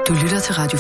Du lytter til Radio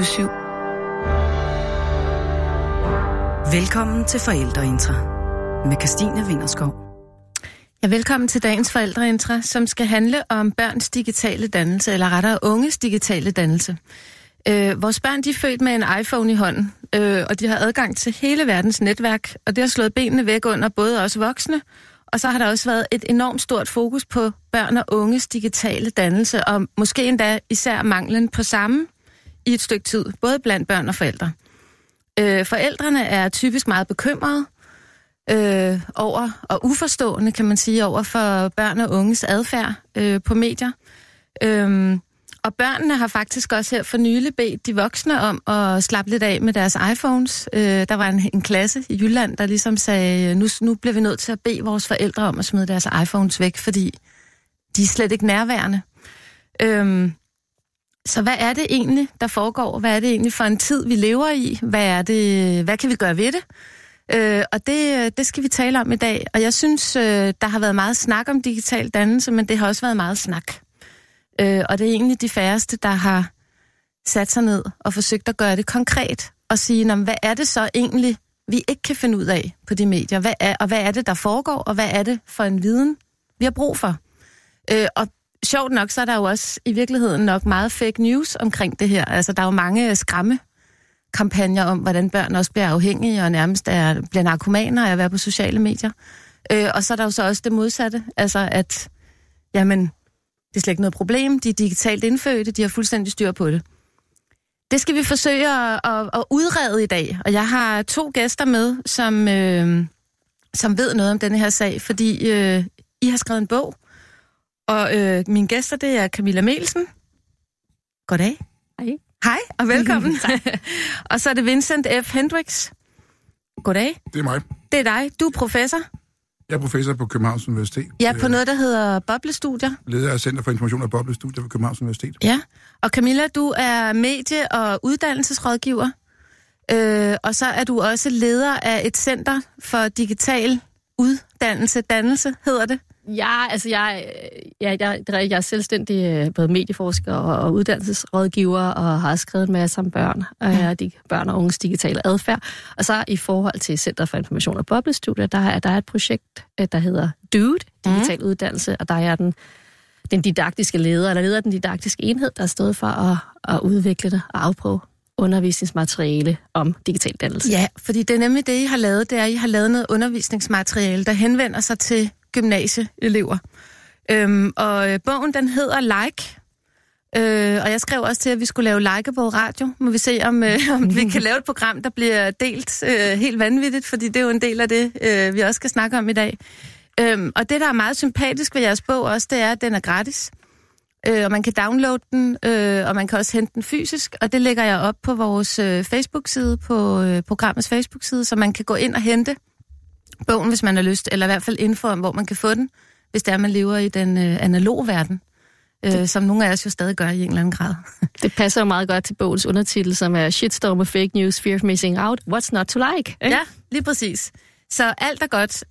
24/7. Velkommen til Forældreintra med Christine Vinterskov. Ja, velkommen til dagens Forældreintra, som skal handle om børns digitale dannelse, eller rettere unges digitale dannelse. Vores børn, de er født med en iPhone i hånden, og de har adgang til hele verdens netværk, og det har slået benene væk under både os voksne, og så har der også været et enormt stort fokus på børn og unges digitale dannelse, og måske endda især manglen på samme i et stykke tid, både blandt børn og forældre. Forældrene er typisk meget bekymrede over, og uforstående, kan man sige, over for børn og unges adfærd på medier. Og børnene har faktisk også her for nylig bedt de voksne om at slappe lidt af med deres iPhones. Der var en klasse i Jylland, der ligesom sagde, nu bliver vi nødt til at bede vores forældre om at smide deres iPhones væk, fordi de er slet ikke nærværende. Så hvad er det egentlig, der foregår? Hvad er det egentlig for en tid, vi lever i? Hvad kan vi gøre ved det? Og det skal vi tale om i dag. Og jeg synes, der har været meget snak om digital dannelse, men det har også været meget snak. Og det er egentlig de færreste, der har sat sig ned og forsøgt at gøre det konkret og sige, hvad er det så egentlig, vi ikke kan finde ud af på de medier? Hvad er det, der foregår, og hvad er det for en viden, vi har brug for? Og sjovt nok, så er der jo også i virkeligheden nok meget fake news omkring det her. Altså, der er jo mange skræmmekampagner om, hvordan børn også bliver afhængige og nærmest bliver narkomaner af at være på sociale medier. Og så er der jo så også det modsatte. Altså, at jamen, det er slet ikke noget problem. De er digitalt indfødte, de har fuldstændig styr på det. Det skal vi forsøge at udrede i dag. Og jeg har 2 gæster med, som ved noget om denne her sag, fordi I har skrevet en bog. Og mine gæster, det er Camilla Melsen. Goddag. Hej. Hej, og velkommen. Og så er det Vincent F. Hendricks. Goddag. Det er mig. Det er dig. Du er professor. Jeg er professor på Københavns Universitet. Ja, på noget, der hedder Boblestudier. Leder af Center for Information og Boblestudier på Københavns Universitet. Ja, og Camilla, du er medie- og uddannelsesrådgiver. Og så er du også leder af et center for digital dannelse hedder det. Ja, altså jeg er selvstændig både medieforsker og uddannelsesrådgiver, og har skrevet en masse om børn og unges digitale adfærd. Og så i forhold til Center for Information og Boblestudier, der er et projekt, der hedder DUDE, digital uddannelse, og der er den didaktiske leder af den didaktiske enhed, der er stået for at udvikle det og afprøve undervisningsmateriale om digital dannelse. Ja, fordi det er nemlig det, I har lavet, det er, at I har lavet noget undervisningsmateriale, der henvender sig til gymnasieelever. Og bogen, den hedder Like. Og jeg skrev også til, at vi skulle lave likeable radio. Må vi se, om vi kan lave et program, der bliver delt helt vanvittigt, fordi det er jo en del af det, vi også skal snakke om i dag. Og det, der er meget sympatisk ved jeres bog også, det er, at den er gratis. Og man kan downloade den, og man kan også hente den fysisk. Og det lægger jeg op på vores Facebook-side, på programmets Facebook-side, så man kan gå ind og hente bogen, hvis man har lyst, eller i hvert fald info om, hvor man kan få den, hvis det er, man lever i den analoge verden, som nogle af os jo stadig gør i en eller anden grad. Det passer jo meget godt til bogens undertitel, som er Shitstorm of Fake News, Fear of Missing Out, What's Not to Like? Ja, lige præcis. Så alt er godt.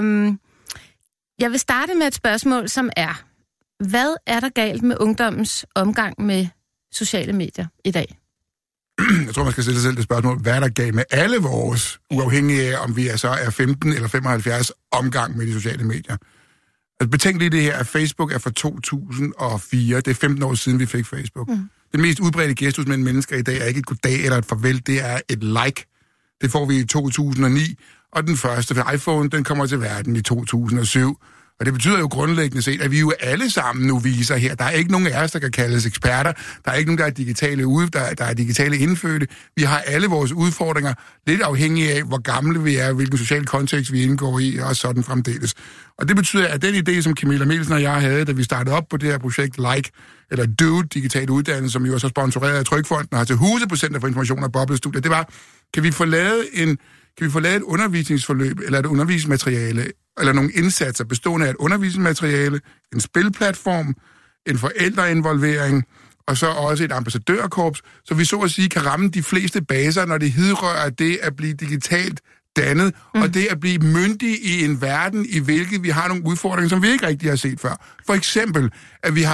Jeg vil starte med et spørgsmål, som er, hvad er der galt med ungdommens omgang med sociale medier i dag? Jeg tror, man skal stille sig selv det spørgsmål, hvad er der galt med alle vores, uafhængige af, om vi så er 15 eller 75, omgang med de sociale medier. Altså, betænk lige det her, at Facebook er fra 2004. Det er 15 år siden, vi fik Facebook. Den mest udbredte gestus mellem mennesker i dag er ikke et goddag eller et farvel, det er et like. Det får vi i 2009, og den første for iPhone, den kommer til verden i 2007. Og det betyder jo grundlæggende set, at vi jo alle sammen nu viser her. Der er ikke nogen af os, der kan kaldes eksperter. Der er ikke nogen, der er digitale indfødte. Vi har alle vores udfordringer, lidt afhængige af, hvor gamle vi er, hvilken social kontekst vi indgår i, og sådan fremdeles. Og det betyder, at den idé, som Camilla Melsen og jeg havde, da vi startede op på det her projekt Like, eller DUDE, digital uddannelse, som jo er så sponsoreret af Trykfonden og har til huse på Center for Information og Boblestudier, det var, kan vi få lavet et undervisningsforløb, eller et undervisningsmateriale, eller nogle indsatser bestående af et undervisningsmateriale, en spilplatform, en forældreinvolvering, og så også et ambassadørkorps, så vi så at sige kan ramme de fleste baser, når det hidrører det at blive digitalt dannet, og det at blive myndig i en verden, i hvilket vi har nogle udfordringer, som vi ikke rigtig har set før. For eksempel, at vi har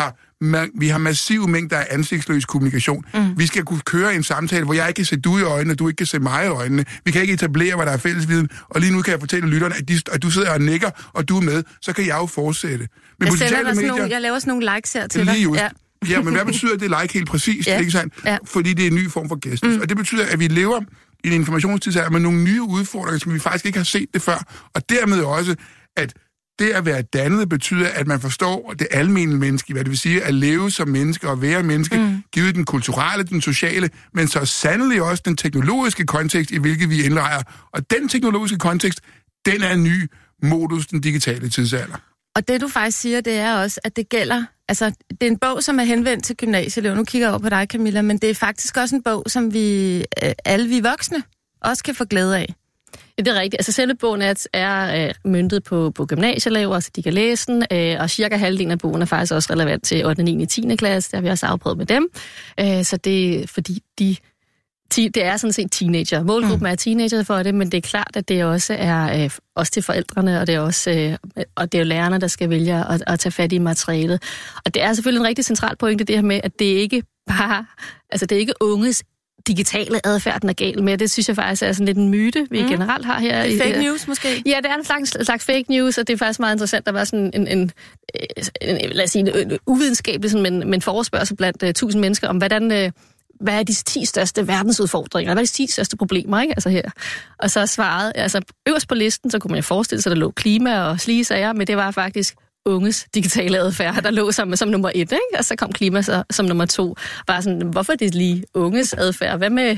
vi har massive mængder af ansigtsløs kommunikation. Vi skal kunne køre en samtale, hvor jeg ikke kan se du i øjnene, og du ikke kan se mig i øjnene. Vi kan ikke etablere, hvad der er fællesviden, og lige nu kan jeg fortælle lytterne, at du sidder og nikker, og du er med, så kan jeg jo fortsætte. Men jeg laver sådan nogle likes her til dig. Ja, men hvad betyder det like helt præcist? Ikke sandt? Ja. Fordi det er en ny form for gæstes. Og det betyder, at vi lever i en informationstidsalder med nogle nye udfordringer, som vi faktisk ikke har set det før. Og dermed også, at det at være dannet betyder, at man forstår det almene menneske, hvad det vil sige at leve som menneske og være menneske, givet den kulturelle, den sociale, men så sandelig også den teknologiske kontekst, i hvilket vi indlejrer. Og den teknologiske kontekst, den er en ny modus, den digitale tidsalder. Og det du faktisk siger, det er også, at det gælder, altså det er en bog, som er henvendt til gymnasieelever. Nu kigger jeg over på dig, Camilla, men det er faktisk også en bog, som alle vi voksne også kan få glæde af. Ja, det er rigtigt. Altså selve bogen er møntet på gymnasieelever, så de kan læse den, og cirka halvdelen af bogen er faktisk også relevant til 8., 9., 10. klasse. Der har vi også afprøvet med dem. Så det er fordi det er sådan set teenager. Målgruppen er teenager for det, men det er klart, at det også er også til forældrene, og det er også og det er jo lærerne, der skal vælge at tage fat i materialet. Og det er selvfølgelig en rigtig central pointe, det her med, at det ikke bare, altså det er ikke unges digitale adfærd, den er gal med. Det synes jeg faktisk er sådan lidt en myte, vi generelt har her. Fake news måske? Ja, det er en slags fake news, og det er faktisk meget interessant. Der var sådan en lad os sige, en uvidenskabelig, men forespørgsel blandt 1000 mennesker om, hvad er de 10 største verdensudfordringer? Hvad er de 10 største problemer, ikke? Altså her. Og så svaret, altså øverst på listen, så kunne man jo forestille sig, at der lå klima og slige sager, men det var faktisk unges digitale adfærd, der lå som nummer 1, ikke? Og så kom klima som nummer 2. Bare sådan, hvorfor er det lige unges adfærd? Hvad med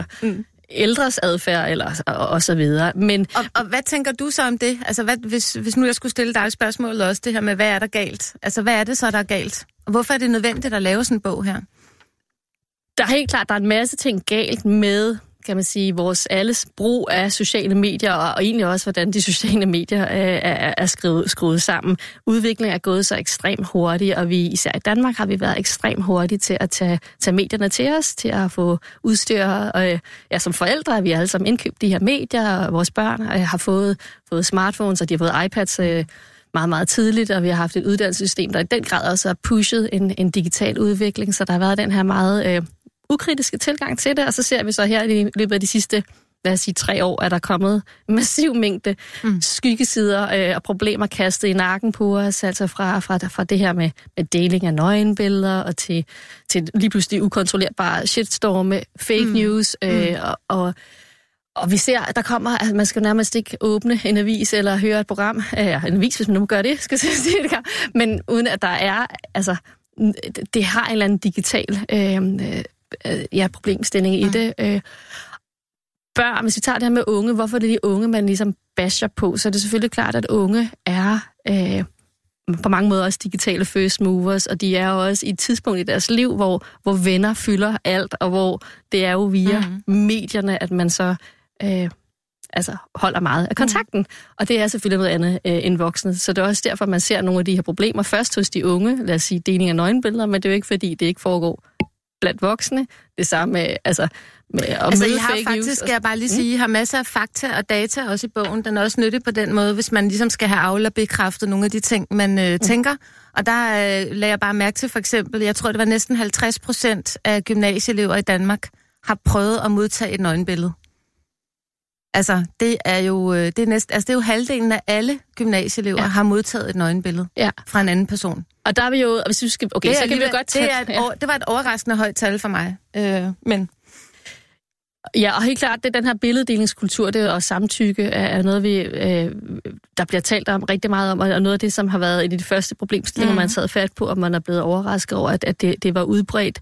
ældres adfærd, eller og så videre. Men og hvad tænker du så om det? Altså, hvis nu jeg skulle stille dig et spørgsmål også, det her med, hvad er der galt? Altså, hvad er det så, der er galt? Og hvorfor er det nødvendigt at lave sådan en bog her? Der er helt klart, der er en masse ting galt med, kan man sige, vores alles brug af sociale medier, og egentlig også, hvordan de sociale medier er skruet sammen. Udviklingen er gået så ekstremt hurtigt, og vi især i Danmark har vi været ekstremt hurtige til at tage medierne til os, til at få udstyr. Og som forældre har vi alle sammen indkøbt de her medier, og vores børn har fået smartphones, og de har fået iPads meget, meget tidligt, og vi har haft et uddannelsessystem, der i den grad også har pushet en digital udvikling, så der har været den her meget ukritiske tilgang til det, og så ser vi så her i løbet af de sidste, lad os sige, 3 år, er der kommet en massiv mængde skyggesider og problemer kastet i nakken på os, altså fra det her med deling af nøgenbilleder, og til lige pludselig ukontrollerbare shitstorme, fake news, og vi ser, at der kommer, at man skal nærmest ikke åbne en avis eller høre et program, en avis, hvis man nu gør det, skal jeg sige det, men uden at der er, altså, det har en eller anden digital problemstilling i det. Børn, hvis vi tager det her med unge, hvorfor er det de unge, man ligesom basher på, så er det selvfølgelig klart, at unge er på mange måder også digitale first movers, og de er jo også i et tidspunkt i deres liv, hvor venner fylder alt, og hvor det er jo via medierne, at man så holder meget af kontakten. Og det er selvfølgelig noget andet end voksne. Så det er også derfor, man ser nogle af de her problemer først hos de unge, lad os sige deling af nøgenbilleder, men det er jo ikke fordi, det ikke foregår blandt voksne. Det samme med, I har faktisk, skal jeg bare lige sige, I har masser af fakta og data også i bogen. Den er også nyttig på den måde, hvis man ligesom skal have aflet og bekræftet nogle af de ting, man tænker. Og der lagde jeg bare mærke til, for eksempel, jeg tror, det var næsten 50% af gymnasieelever i Danmark har prøvet at modtage et nøgenbillede. Altså, det er jo halvdelen af alle gymnasieelever har modtaget et nøgenbillede fra en anden person. Og der er vi jo, hvis du skal, okay, så kan vi godt tage... Det var et overraskende højt tal for mig, men... Ja, og helt klart, det den her billeddelingskultur, det og samtykke er noget, der bliver talt om rigtig meget om, og noget af det, som har været et af de første problemstillinger, man har taget fat på, og man er blevet overrasket over, at det var udbredt.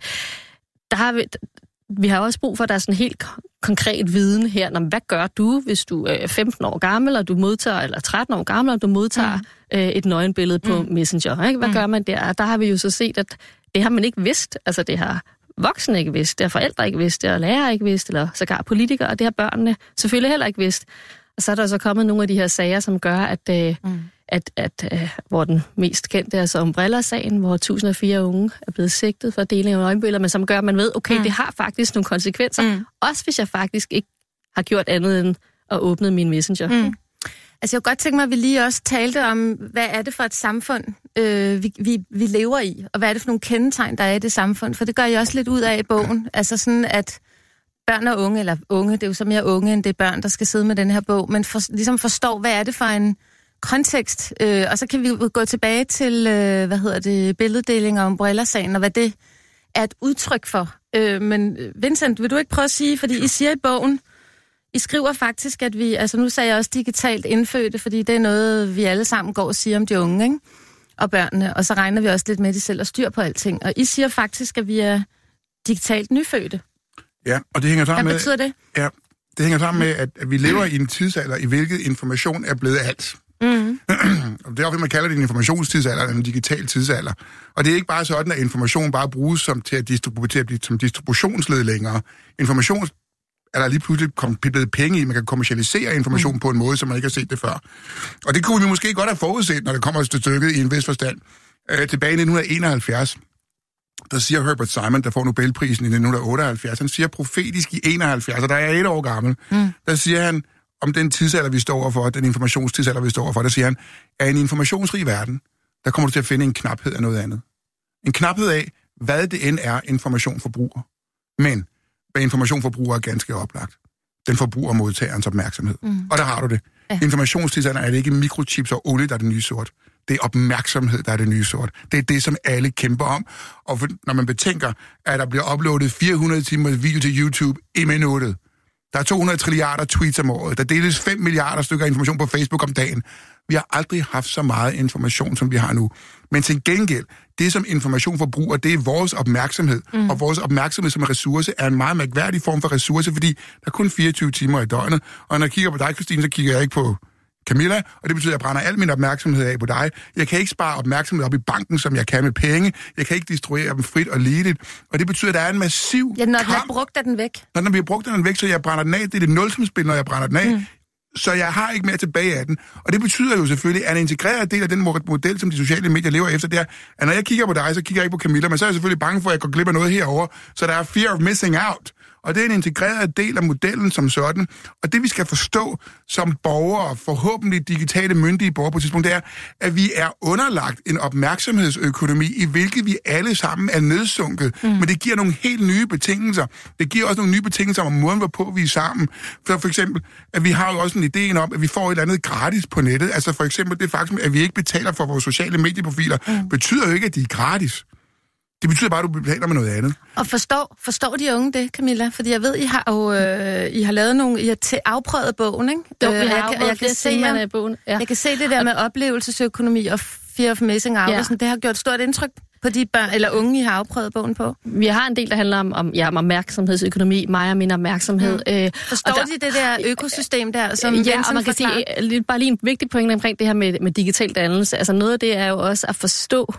Vi har også brug for, at der er sådan helt konkret viden her. Hvad gør du, hvis du er 15 år gammel, og du modtager, eller 13 år gammel, og du modtager et nøgenbillede på Messenger? Ikke? Hvad gør man der? Der har vi jo så set, at det har man ikke vidst. Altså det har voksne ikke vidst, det har forældre ikke vidst, det har lærere ikke vidst, eller sågar politikere, og det har børnene selvfølgelig heller ikke vidst. Og så er der så kommet nogle af de her sager, som gør, at hvor den mest kendte er altså Umbrella-sagen, hvor 1004 unge er blevet sigtet for deling af nøgenbilleder, men som gør, at man ved, okay, det har faktisk nogle konsekvenser, også hvis jeg faktisk ikke har gjort andet end at åbne min Messenger. Altså, jeg kunne godt tænke mig, at vi lige også talte om, hvad er det for et samfund, vi lever i, og hvad er det for nogle kendetegn, der er i det samfund, for det gør jeg også lidt ud af i bogen. Altså sådan, at børn og unge, eller unge, det er jo så mere unge, end det er børn, der skal sidde med den her bog, men ligesom forstår, hvad er det for en kontekst, og så kan vi gå tilbage til, billeddeling og Umbrella-sagen, og hvad det er et udtryk for. Men Vincent, vil du ikke prøve at sige, fordi I siger i bogen, I skriver faktisk, at vi, altså nu sagde jeg også digitalt indfødte, fordi det er noget, vi alle sammen går og siger om de unge, ikke? Og børnene, og så regner vi også lidt med, at de selv har styr på alting. Og I siger faktisk, at vi er digitalt nyfødte. Ja, og det hænger sammen med... Hvad betyder det? Ja, det hænger sammen med, at vi lever i en tidsalder, i hvilket information er blevet alt. Mm. Og derfor man kalder det en informationstidsalder, eller en digital tidsalder. Og det er ikke bare sådan, at information bare bruges som distributionsled længere. Information er der lige pludselig blevet penge i. Man kan kommercialisere information på en måde, som man ikke har set det før. Og det kunne vi måske godt have forudset, når det kommer til stykket i en vis forstand. Tilbage i 1971, der siger Herbert Simon, der får Nobelprisen i 1978, han siger profetisk i 71, og der er 1 år gammel, der siger han, om den tidsalder, vi står overfor, den informationstidsalder, vi står overfor, der siger han, at i en informationsrig verden, der kommer du til at finde en knaphed af noget andet. En knaphed af, hvad det end er, information forbruger. Men hvad information forbruger er ganske oplagt. Den forbruger modtagerens opmærksomhed. Og der har du det. Ja. Informationstidsalderen er det ikke mikrochips og olie, der er det nye sort. Det er opmærksomhed, der er det nye sort. Det er det, som alle kæmper om. Og når man betænker, at der bliver uploadet 400 timer video til YouTube i minuttet, der er 200 trilliarder tweets om året. Der deles 5 milliarder stykker information på Facebook om dagen. Vi har aldrig haft så meget information, som vi har nu. Men til gengæld, det som information forbruger, det er vores opmærksomhed. Og vores opmærksomhed som ressource er en meget mærkværdig form for ressource, fordi der er kun 24 timer i døgnet. Og når jeg kigger på dig, Christine, så kigger jeg ikke på Camilla, og det betyder, at jeg brænder al min opmærksomhed af på dig. Jeg kan ikke spare opmærksomhed op i banken, som jeg kan med penge. Jeg kan ikke distribuere dem frit og ligeligt. Og det betyder, at der er en massiv når den er brugt, er den væk. Når den bliver brugt, er den væk, så jeg brænder den af. Det er det nulsumsspil, når jeg brænder den af. Så jeg har ikke mere tilbage af den. Og det betyder jo selvfølgelig, at en integreret del af den model, som de sociale medier lever efter, det er, at når jeg kigger på dig, så kigger jeg ikke på Camilla, men så er jeg selvfølgelig bange for, at jeg går glip af noget herover. Så der er fear of missing out. Og det er en integreret del af modellen som sådan. Og det vi skal forstå som borgere, forhåbentlig digitale myndige borgere på et tidspunkt, det er, at vi er underlagt en opmærksomhedsøkonomi, i hvilket vi alle sammen er nedsunket. Men det giver nogle helt nye betingelser. Det giver også nogle nye betingelser om måden, hvorpå vi er sammen. For eksempel, at vi har jo også en idé om, at vi får et eller andet gratis på nettet. Altså for eksempel det faktum, at vi ikke betaler for vores sociale medieprofiler, betyder jo ikke, at de er gratis. Det betyder bare, at du betaler med noget andet. Og forstår de unge det, Camilla? Fordi jeg ved, I har lavet nogle... I har afprøvet bogen, ikke? Jo, vi har afprøvet flere temaer i bogen. Ja. Jeg kan se det der med oplevelsesøkonomi og fear of missing out. Ja. Det har gjort stort indtryk på de børn eller unge, I har afprøvet bogen på. Vi har en del, der handler om opmærksomhedsøkonomi, mig og min opmærksomhed. Forstår de det der økosystem der, som Vincent og man kan sige, bare lige en vigtig pointe omkring det her med digital dannelse. Altså noget af det er jo også at forstå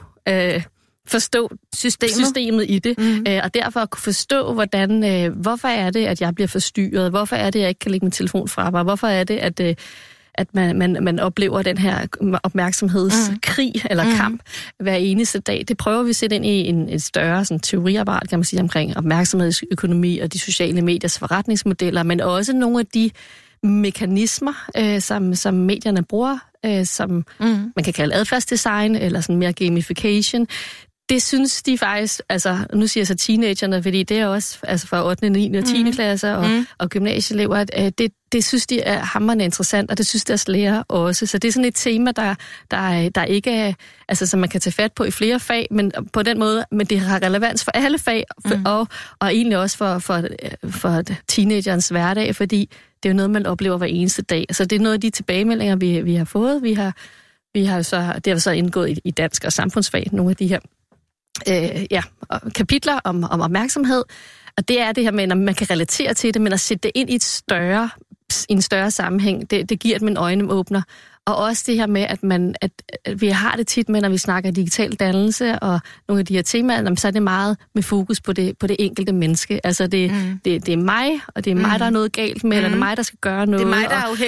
systemet i det, og derfor at kunne forstå, hvorfor er det, at jeg bliver forstyrret, hvorfor er det, at jeg ikke kan lægge min telefon fra mig, hvorfor er det, at man oplever den her opmærksomhedskrig eller kamp hver eneste dag. Det prøver vi at sætte ind i en større sådan, teoriapparat, kan man sige, omkring opmærksomhedsøkonomi og de sociale mediers forretningsmodeller, men også nogle af de mekanismer, som medierne bruger, som man kan kalde adfærdsdesign eller sådan mere gamification. Det synes de faktisk, altså nu siger jeg så teenagerne, fordi det er også altså for 8., 9. og 10. klasser og gymnasieelever, at det synes de er hamrende interessant, og det synes deres lærer også. Så det er sådan et tema, der ikke er, altså som man kan tage fat på i flere fag, men på den måde, men det har relevans for alle fag, og egentlig også for teenagerens hverdag, fordi det er jo noget, man oplever hver eneste dag. Så det er noget af de tilbagemeldinger, vi har fået. Det har så indgået i dansk og samfundsfag, nogle af de her kapitler om opmærksomhed. Og det er det her med, at man kan relatere til det, men at sætte det ind i en større sammenhæng, det giver det en øjenåbner. Og også det her med, at vi har det tit med, når vi snakker digital dannelse og nogle af de her temaer, så er det meget med fokus på det enkelte menneske. Altså det er mig, og det er mig, der er noget galt med, eller det er mig, der skal gøre noget. Det er mig, der er afhængig.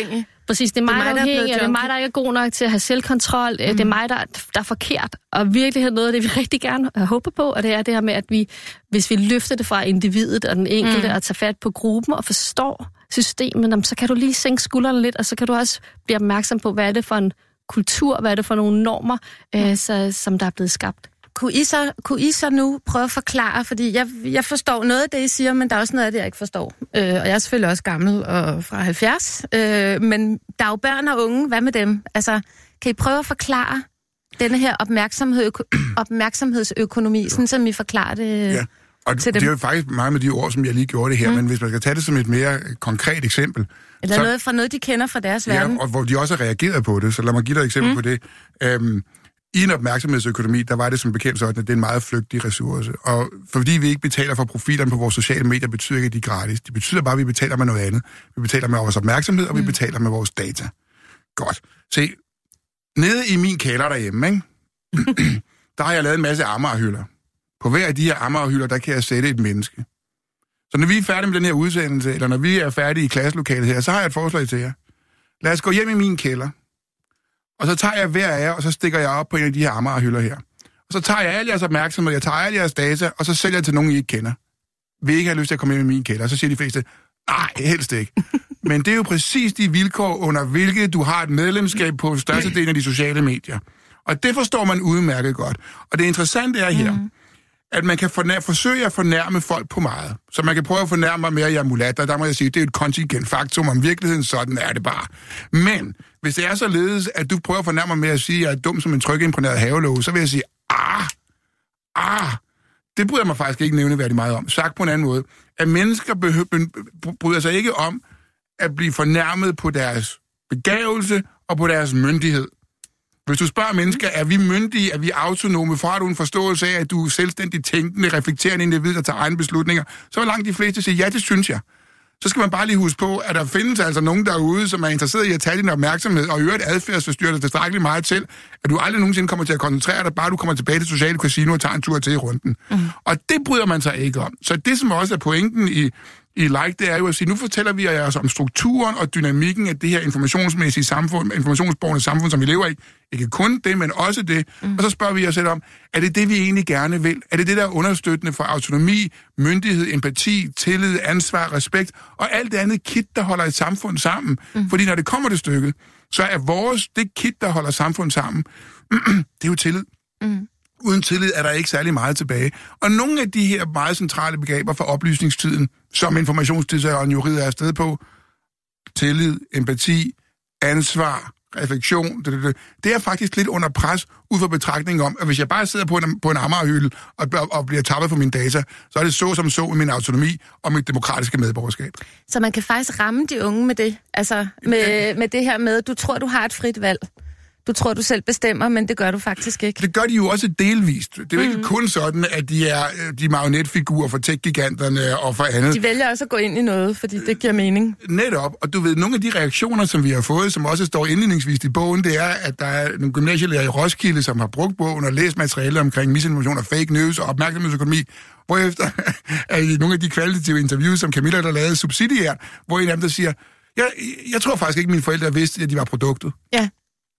Præcis, det er mig, der er afhængig, og det er mig, der ikke er god nok til at have selvkontrol. Det er mig, der er forkert. Og virkelig noget af det, vi rigtig gerne håber på, og det er det her med, at hvis vi løfter det fra individet og den enkelte, og tager fat på gruppen og forstår systemet, så kan du lige sænke skuldrene lidt, og så kan du også blive opmærksom på, hvad er det for en kultur, hvad er det for nogle normer, som der er blevet skabt. Kunne I så nu prøve at forklare, fordi jeg forstår noget af det, I siger, men der er også noget af det, jeg ikke forstår. Og jeg er selvfølgelig også gammel og fra 70, men der er jo børn og unge, hvad med dem? Altså, kan I prøve at forklare denne her opmærksomhedsøkonomi, sådan som I forklarer det? Ja. Og det er jo faktisk meget med de ord, som jeg lige gjorde det her, men hvis man skal tage det som et mere konkret eksempel... Eller noget fra noget, de kender fra deres verden. Ja, og hvor de også har reageret på det, så lad mig give dig et eksempel på det. I en opmærksomhedsøkonomi, der var det som bekendt sådan, at det er en meget flygtig ressource. Og fordi vi ikke betaler for profilerne på vores sociale medier, betyder ikke, at de er gratis. Det betyder bare, at vi betaler med noget andet. Vi betaler med vores opmærksomhed, og vi betaler med vores data. Godt. Se, nede i min kælder derhjemme, ikke? Der har jeg lavet en masse Amager-hylder. På hver af de her Amager-hylder, der kan jeg sætte et menneske. Så når vi er færdige med den her udsendelse, eller når vi er færdige i klasselokalet her, så har jeg et forslag til jer. Lad os gå hjem i min kælder. Og så tager jeg hver af jer, og så stikker jeg op på en af de her Amager-hylder her. Og så tager jeg alle jeres opmærksomhed, jeg tager alle jeres data, og så sælger jeg til nogen, I ikke kender. Vil I ikke have lyst til at komme hjem i min kælder? Så siger de fleste, nej, helst ikke. Men det er jo præcis de vilkår, under hvilke du har et medlemskab på størstedelen af de sociale medier. Og det forstår man udmærket godt. Og det interessante er her, at man kan forsøge at fornærme folk på meget. Så man kan prøve at fornærme mig mere, jeg er mulat, og der må jeg sige, det er et kontingent faktum, om virkeligheden sådan er det bare. Men hvis det er således, at du prøver at fornærme mig med at sige, at jeg er dum som en trykimponeret havelåge, så vil jeg sige, det bryder mig faktisk ikke nævneværdigt meget om. Sagt på en anden måde, at mennesker bryder sig ikke om at blive fornærmet på deres begavelse og på deres myndighed. Hvis du spørger mennesker, er vi myndige, er vi autonome, får du en forståelse af, at du er selvstændigt tænkende, reflekterende individ, der tager egne beslutninger, så vil langt de fleste sige, ja, det synes jeg. Så skal man bare lige huske på, at der findes altså nogen derude, som er interesseret i at tage din opmærksomhed, og i øvrigt adfærdsforstyrrer dig tilstrækkeligt meget til, at du aldrig nogensinde kommer til at koncentrere dig, bare du kommer tilbage til sociale casino og tager en tur til i runden. Og det bryder man sig ikke om. Så det, som også er pointen i like, det er jo at sige, nu fortæller vi jer altså om strukturen og dynamikken af det her informationsmæssige samfund, informationsborgende samfund, som vi lever i. Ikke kun det, men også det. Og så spørger vi os selv om, er det det, vi egentlig gerne vil? Er det det, der er understøttende for autonomi, myndighed, empati, tillid, ansvar, respekt og alt det andet kit, der holder et samfund sammen? Fordi når det kommer til stykket, så er det kit, der holder samfund sammen, det er jo tillid. Uden tillid er der ikke særlig meget tilbage. Og nogle af de her meget centrale begreber for oplysningstiden, som informationstidsalderen jo rider afsted på, tillid, empati, ansvar, refleksion, det er faktisk lidt under pres ud fra betragtningen om, at hvis jeg bare sidder på en Amagerhylde og bliver tappet for mine data, så er det så med min autonomi og mit demokratiske medborgerskab. Så man kan faktisk ramme de unge med det, altså med det her med, du tror, du har et frit valg. Du tror, du selv bestemmer, men det gør du faktisk ikke. Det gør de jo også delvist. Det er jo ikke kun sådan, at de er de marionetfigurer for tech-giganterne og for andet. De vælger også at gå ind i noget, fordi det giver mening. Netop, og du ved, nogle af de reaktioner, som vi har fået, som også står indledningsvist i bogen, det er, at der er nogle gymnasielærer i Roskilde, som har brugt bogen og læst materiale omkring misinformation og fake news og opmærksomhedsøkonomi, hvorefter er i nogle af de kvalitative interviews, som Camilla der lavede subsidiært, hvor en af dem der siger, jeg tror faktisk ikke, mine forældre vidste, at de var produktet. Ja.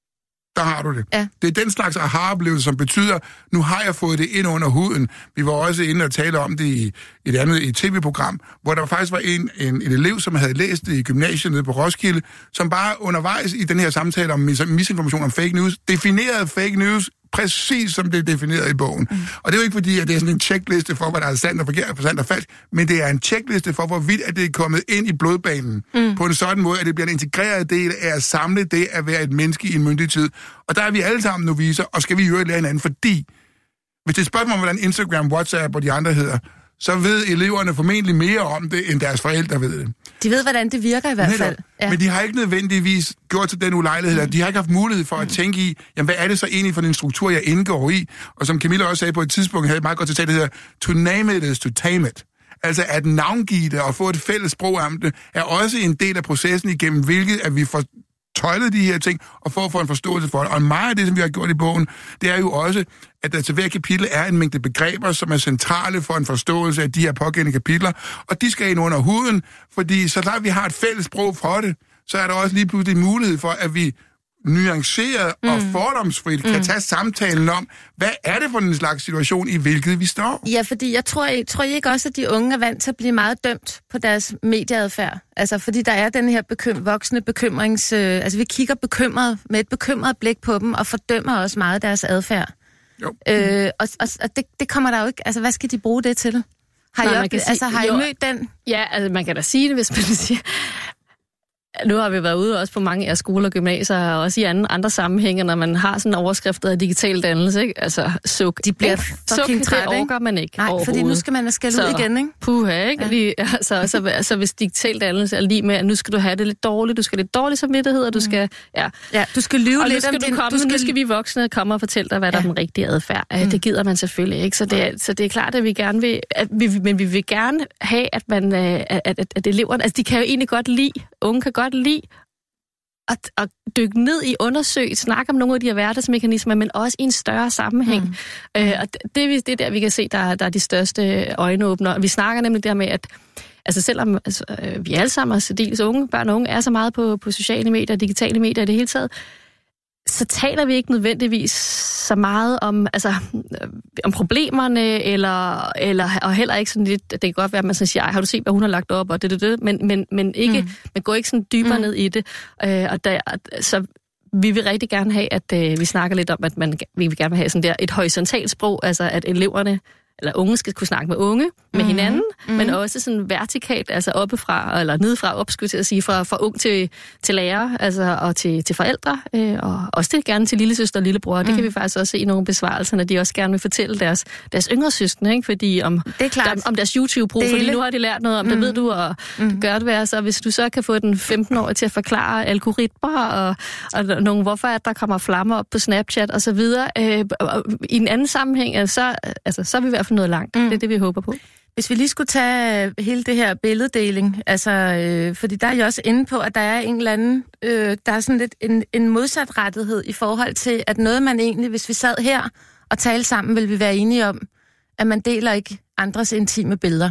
Der har du det. Ja. Det er den slags aha-oplevelse, som betyder, nu har jeg fået det ind under huden. Vi var også inde og tale om det i et andet tv-program, hvor der faktisk var en elev, som havde læst det i gymnasiet nede på Roskilde, som bare undervejs i den her samtale om misinformation om fake news, definerede fake news præcis som det er defineret i bogen. Og det er jo ikke fordi, at det er sådan en checkliste for, hvad der er sandt og forkert, sandt og falsk, men det er en checkliste for, hvorvidt at det er kommet ind i blodbanen på en sådan måde, at det bliver en integreret del af at samle det at være et menneske i en myndig tid. Og der er vi alle sammen noviser, og skal vi i øvrigt lære hinanden, fordi hvis det er et spørgsmål om, hvordan Instagram, WhatsApp og de andre hedder, så ved eleverne formentlig mere om det, end deres forældre ved det. De ved, hvordan det virker i hvert fald. Ja. Men de har ikke nødvendigvis gjort til den ulejlighed, de har ikke haft mulighed for at tænke i, jamen hvad er det så egentlig for en struktur, jeg indgår i? Og som Camilla også sagde på et tidspunkt, havde et meget godt citat, der hedder, to name it is to tame it. Altså at navngive det og få et fælles sprog om det, er også en del af processen, igennem hvilket at vi får tøjlet de her ting, og for at få en forståelse for det. Og meget af det, som vi har gjort i bogen, det er jo også, at der til hver kapitel er en mængde begreber, som er centrale for en forståelse af de her pågældende kapitler, og de skal ind under huden, fordi så der vi har et fælles sprog for det, så er der også lige pludselig mulighed for, at vi nuanceret og fordomsfrit kan tage samtalen om, hvad er det for en slags situation, i hvilket vi står? Ja, fordi jeg tror ikke også, at de unge er vant til at blive meget dømt på deres medieadfærd. Altså, fordi der er den her voksende bekymrings... altså, vi kigger bekymret med et bekymret blik på dem, og fordømmer også meget deres adfærd. Jo. Og det kommer der jo ikke... Altså, hvad skal de bruge det til? Har I mødt den? Ja, altså, man kan da sige det, hvis man siger... Nu har vi været ude også på mange af skoler og gymnasier, og også i andre sammenhænge, når man har sådan en overskrift af digital dannelse, ikke? Altså, suk. De bliver fucking trætte, det overgår man ikke. Nej, fordi nu skal man skælde ud igen, ikke? Puha, ikke? Ja. Så hvis digital dannelse er lige med, at nu skal du have det lidt dårligt, du skal lidt dårlig samvittighed, og du skal... Ja, du skal lyve og lidt om din... Nu skal vi voksne komme og fortælle dig, hvad der er den rigtige adfærd. Det gider man selvfølgelig ikke. Så det er klart, at vi gerne vil... Men vi vil gerne have, at man... At eleverne... Altså, de kan jo egentlig godt lide... Unge kan godt lide at dykke ned i, undersøge, snakke om nogle af de her hverdagsmekanismer, men også i en større sammenhæng. Og det er der, vi kan se, der er de største øjenåbner. Vi snakker nemlig der med, at altså selvom vi alle sammen er særdeles unge, børn og unge er så meget på sociale medier, digitale medier i det hele taget, så taler vi ikke nødvendigvis så meget om problemerne, og heller ikke sådan lidt, det kan godt være, at man sådan siger, har du set, hvad hun har lagt op, og det, men ikke, man går ikke sådan dybere ned i det. Så vi vil rigtig gerne have, at vi snakker lidt om, at vi vil gerne have sådan der et horisontalt sprog, altså at eleverne eller unge skal kunne snakke med unge, med hinanden, men også sådan vertikalt, altså oppefra, eller nedefra op, skulle jeg til at sige, fra ung til lærer, altså, og til forældre, og også det gerne til lillesøster og lillebror. Det kan vi faktisk også se i nogle besvarelser, når de også gerne vil fortælle deres yngre søskende, ikke? Fordi om deres YouTube-brug, fordi nu har de lært noget om det, ved du, og det gør det være, så hvis du så kan få den 15-årige til at forklare algoritmer, og nogle, hvorfor at der kommer flammer op på Snapchat, og så videre, i en anden sammenhæng, så er vi i hvert fald noget langt. Det er det, vi håber på. Hvis vi lige skulle tage hele det her billeddeling, fordi der er jo også inde på, at der er en eller anden, der er sådan lidt en modsatrettighed i forhold til, at noget man egentlig, hvis vi sad her og talte sammen, ville vi være enige om, at man deler ikke andres intime billeder.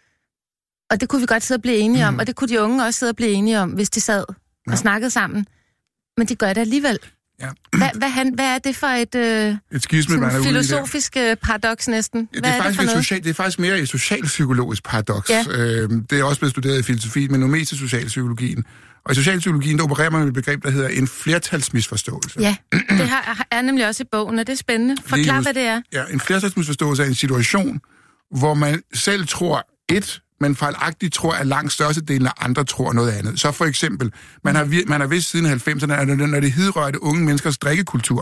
Og det kunne vi godt sidde og blive enige om, og det kunne de unge også sidde og blive enige om, hvis de sad og snakkede sammen. Men de gør det alligevel. Ja. Hvad er det for et filosofisk paradoks næsten? Ja, det er faktisk mere et socialpsykologisk paradoks. Ja. Det er også blevet studeret i filosofi, men nu mest i socialpsykologien. Og i socialpsykologien, der opererer man med et begreb, der hedder en flertalsmisforståelse. Ja, det er nemlig også i bogen, og det er spændende. Forklar, hvad det er. Ja, en flertalsmisforståelse er en situation, hvor man selv tror men fejlagtigt tror, at langt størstedelen af andre tror noget andet. Så for eksempel, man har vidst siden 90'erne, at når det hidrørte unge menneskers drikkekultur,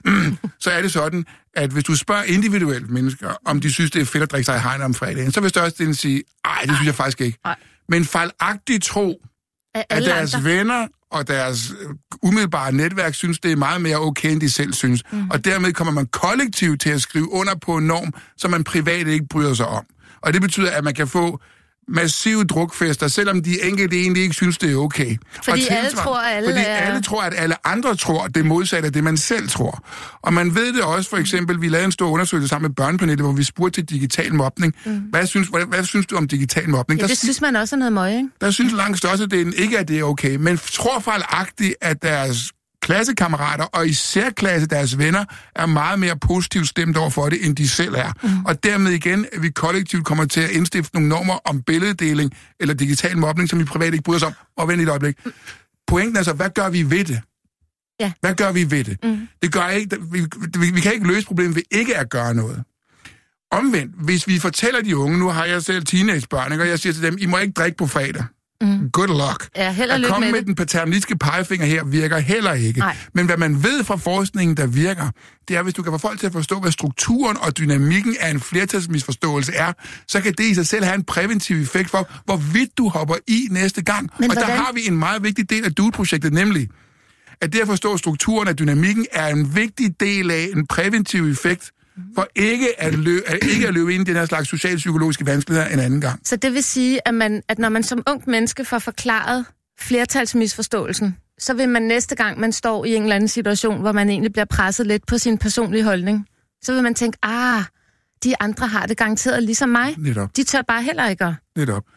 så er det sådan, at hvis du spørger individuelt mennesker, om de synes, det er fedt at drikke sig i hegn om fredagen, så vil størstedelen sige, det synes jeg faktisk ikke. Men fejlagtigt tro, at deres venner og deres umiddelbare netværk synes, det er meget mere okay, end de selv synes. Og dermed kommer man kollektivt til at skrive under på en norm, som man privat ikke bryder sig om. Og det betyder, at man kan få massive drukfester, selvom de enkelte egentlig ikke synes, det er okay. Fordi alle tror, at alle andre tror det modsatte af det, man selv tror. Og man ved det også, for eksempel, vi lavede en stor undersøgelse sammen med Børnepanelet, hvor vi spurgte til digital mobning. Hvad synes du om digital mobning? Ja, det synes man også er noget møg, ikke? Der synes langt størstedelen ikke, at det er okay, men tror fejlagtigt, at deres klassekammerater, og i særklasse deres venner, er meget mere positivt stemt over for det, end de selv er. Og dermed igen, at vi kollektivt kommer til at indstifte nogle normer om billeddeling eller digital mobning, som vi privat ikke bryder os om. Og vent et øjeblik. Pointen er så, hvad gør vi ved det? Ja. Hvad gør vi ved det? Det gør ikke, vi kan ikke løse problemet ved ikke at gøre noget. Omvendt, hvis vi fortæller de unge, nu har jeg selv teenagebørn, og jeg siger til dem, I må ikke drikke på fredag. Good luck. Ja, at komme med den paternalistiske pegefinger her virker heller ikke. Nej. Men hvad man ved fra forskningen, der virker, det er, hvis du kan få folk til at forstå, hvad strukturen og dynamikken af en flertalsmisforståelse er, så kan det i sig selv have en præventiv effekt for, hvorvidt du hopper i næste gang. Og der har vi en meget vigtig del af DUDE-projektet, nemlig, at det at forstå strukturen af dynamikken er en vigtig del af en præventiv effekt, for ikke at løbe ind i den her slags socialpsykologiske vanskeligheder en anden gang. Så det vil sige, at når man som ungt menneske får forklaret flertalsmisforståelsen, så vil man næste gang, man står i en eller anden situation, hvor man egentlig bliver presset lidt på sin personlige holdning, så vil man tænke, de andre har det garanteret ligesom mig. Netop. De tør bare heller ikke. Netop.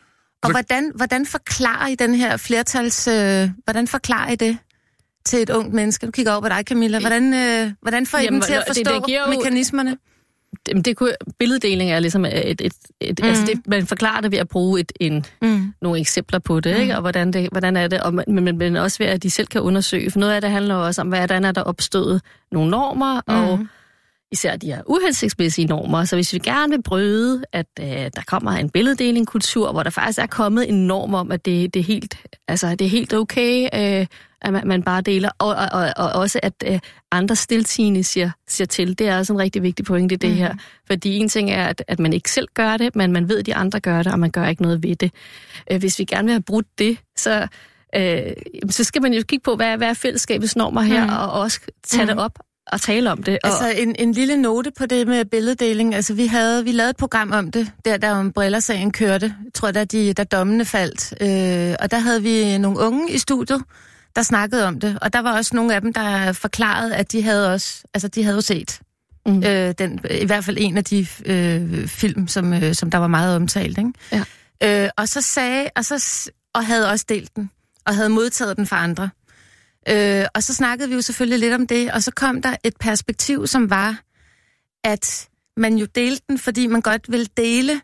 Og hvordan forklarer I den her hvordan forklarer I det til et ungt menneske? Du kigger over på dig, Camilla. Hvordan får I dem til at forstå mekanismerne? Billeddeling er ligesom altså man forklarer det ved at bruge nogle eksempler på det, ikke? Og hvordan er det, men også ved, at de selv kan undersøge. For noget af det handler også om, hvordan er der opstået nogle normer, og især de her uhensigtsmæssige normer. Så hvis vi gerne vil bryde, at der kommer en billeddelingkultur, hvor der faktisk er kommet en norm om, at det er helt okay, at man bare deler, og også at andre stiltigende siger til. Det er også en rigtig vigtig pointe i det her. Fordi en ting er, at man ikke selv gør det, men man ved, at de andre gør det, og man gør ikke noget ved det. Hvis vi gerne vil have brudt det, så skal man jo kigge på, hvad er fællesskabets normer her, og også tage det op og tale om det. Altså en lille note på det med billeddeling. Altså vi lavede et program om det, der Umbrella-sagen kørte. Jeg tror, da dommene faldt. Og der havde vi nogle unge i studiet, der snakkede om det. Og der var også nogle af dem, der forklarede, at de havde jo set i hvert fald en af de film, som der var meget omtalt, ikke? Ja. Og havde også delt den, og havde modtaget den fra andre. Og så snakkede vi jo selvfølgelig lidt om det, og så kom der et perspektiv, som var, at man jo delte den, fordi man godt ville dele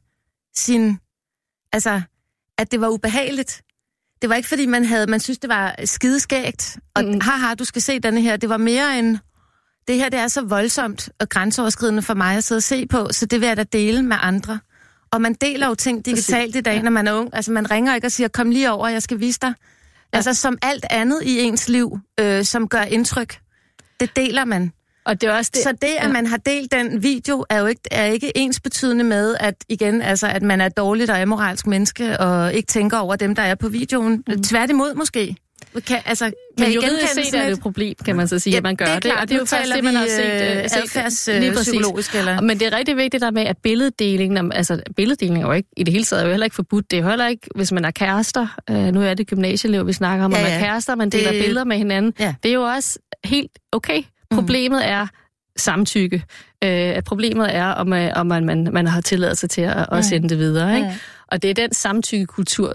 at det var ubehageligt. Det var ikke, fordi man synes, det var skideskægt, og haha, du skal se denne her. Det var mere end, det her det er så voldsomt og grænseoverskridende for mig at sidde og se på, så det vil jeg da dele med andre. Og man deler jo ting digitalt i dag, når man er ung. Altså man ringer ikke og siger, kom lige over, jeg skal vise dig. Ja. Altså som alt andet i ens liv, som gør indtryk, det deler man. Og det er også det. Så det, at man har delt den video, er ikke ensbetydende med, at man er et dårligt og amoralsk menneske, og ikke tænker over dem, der er på videoen. Tværtimod måske. Men juridisk set er det et problem, kan man så sige, at man gør det. Og det er jo faktisk det, man har set adfærdspsykologisk. Men det er rigtig vigtigt der med, at billeddeling er jo ikke, i det hele taget er jo heller ikke forbudt. Det er jo heller ikke, hvis man er kærester. Nu er det gymnasielev, vi snakker om, at man er kærester, man deler billeder med hinanden. Ja. Det er jo også helt okay. Problemet er samtykke. Problemet er, om man har tilladelse til at sende det videre. Ikke? Og det er den samtykkekultur,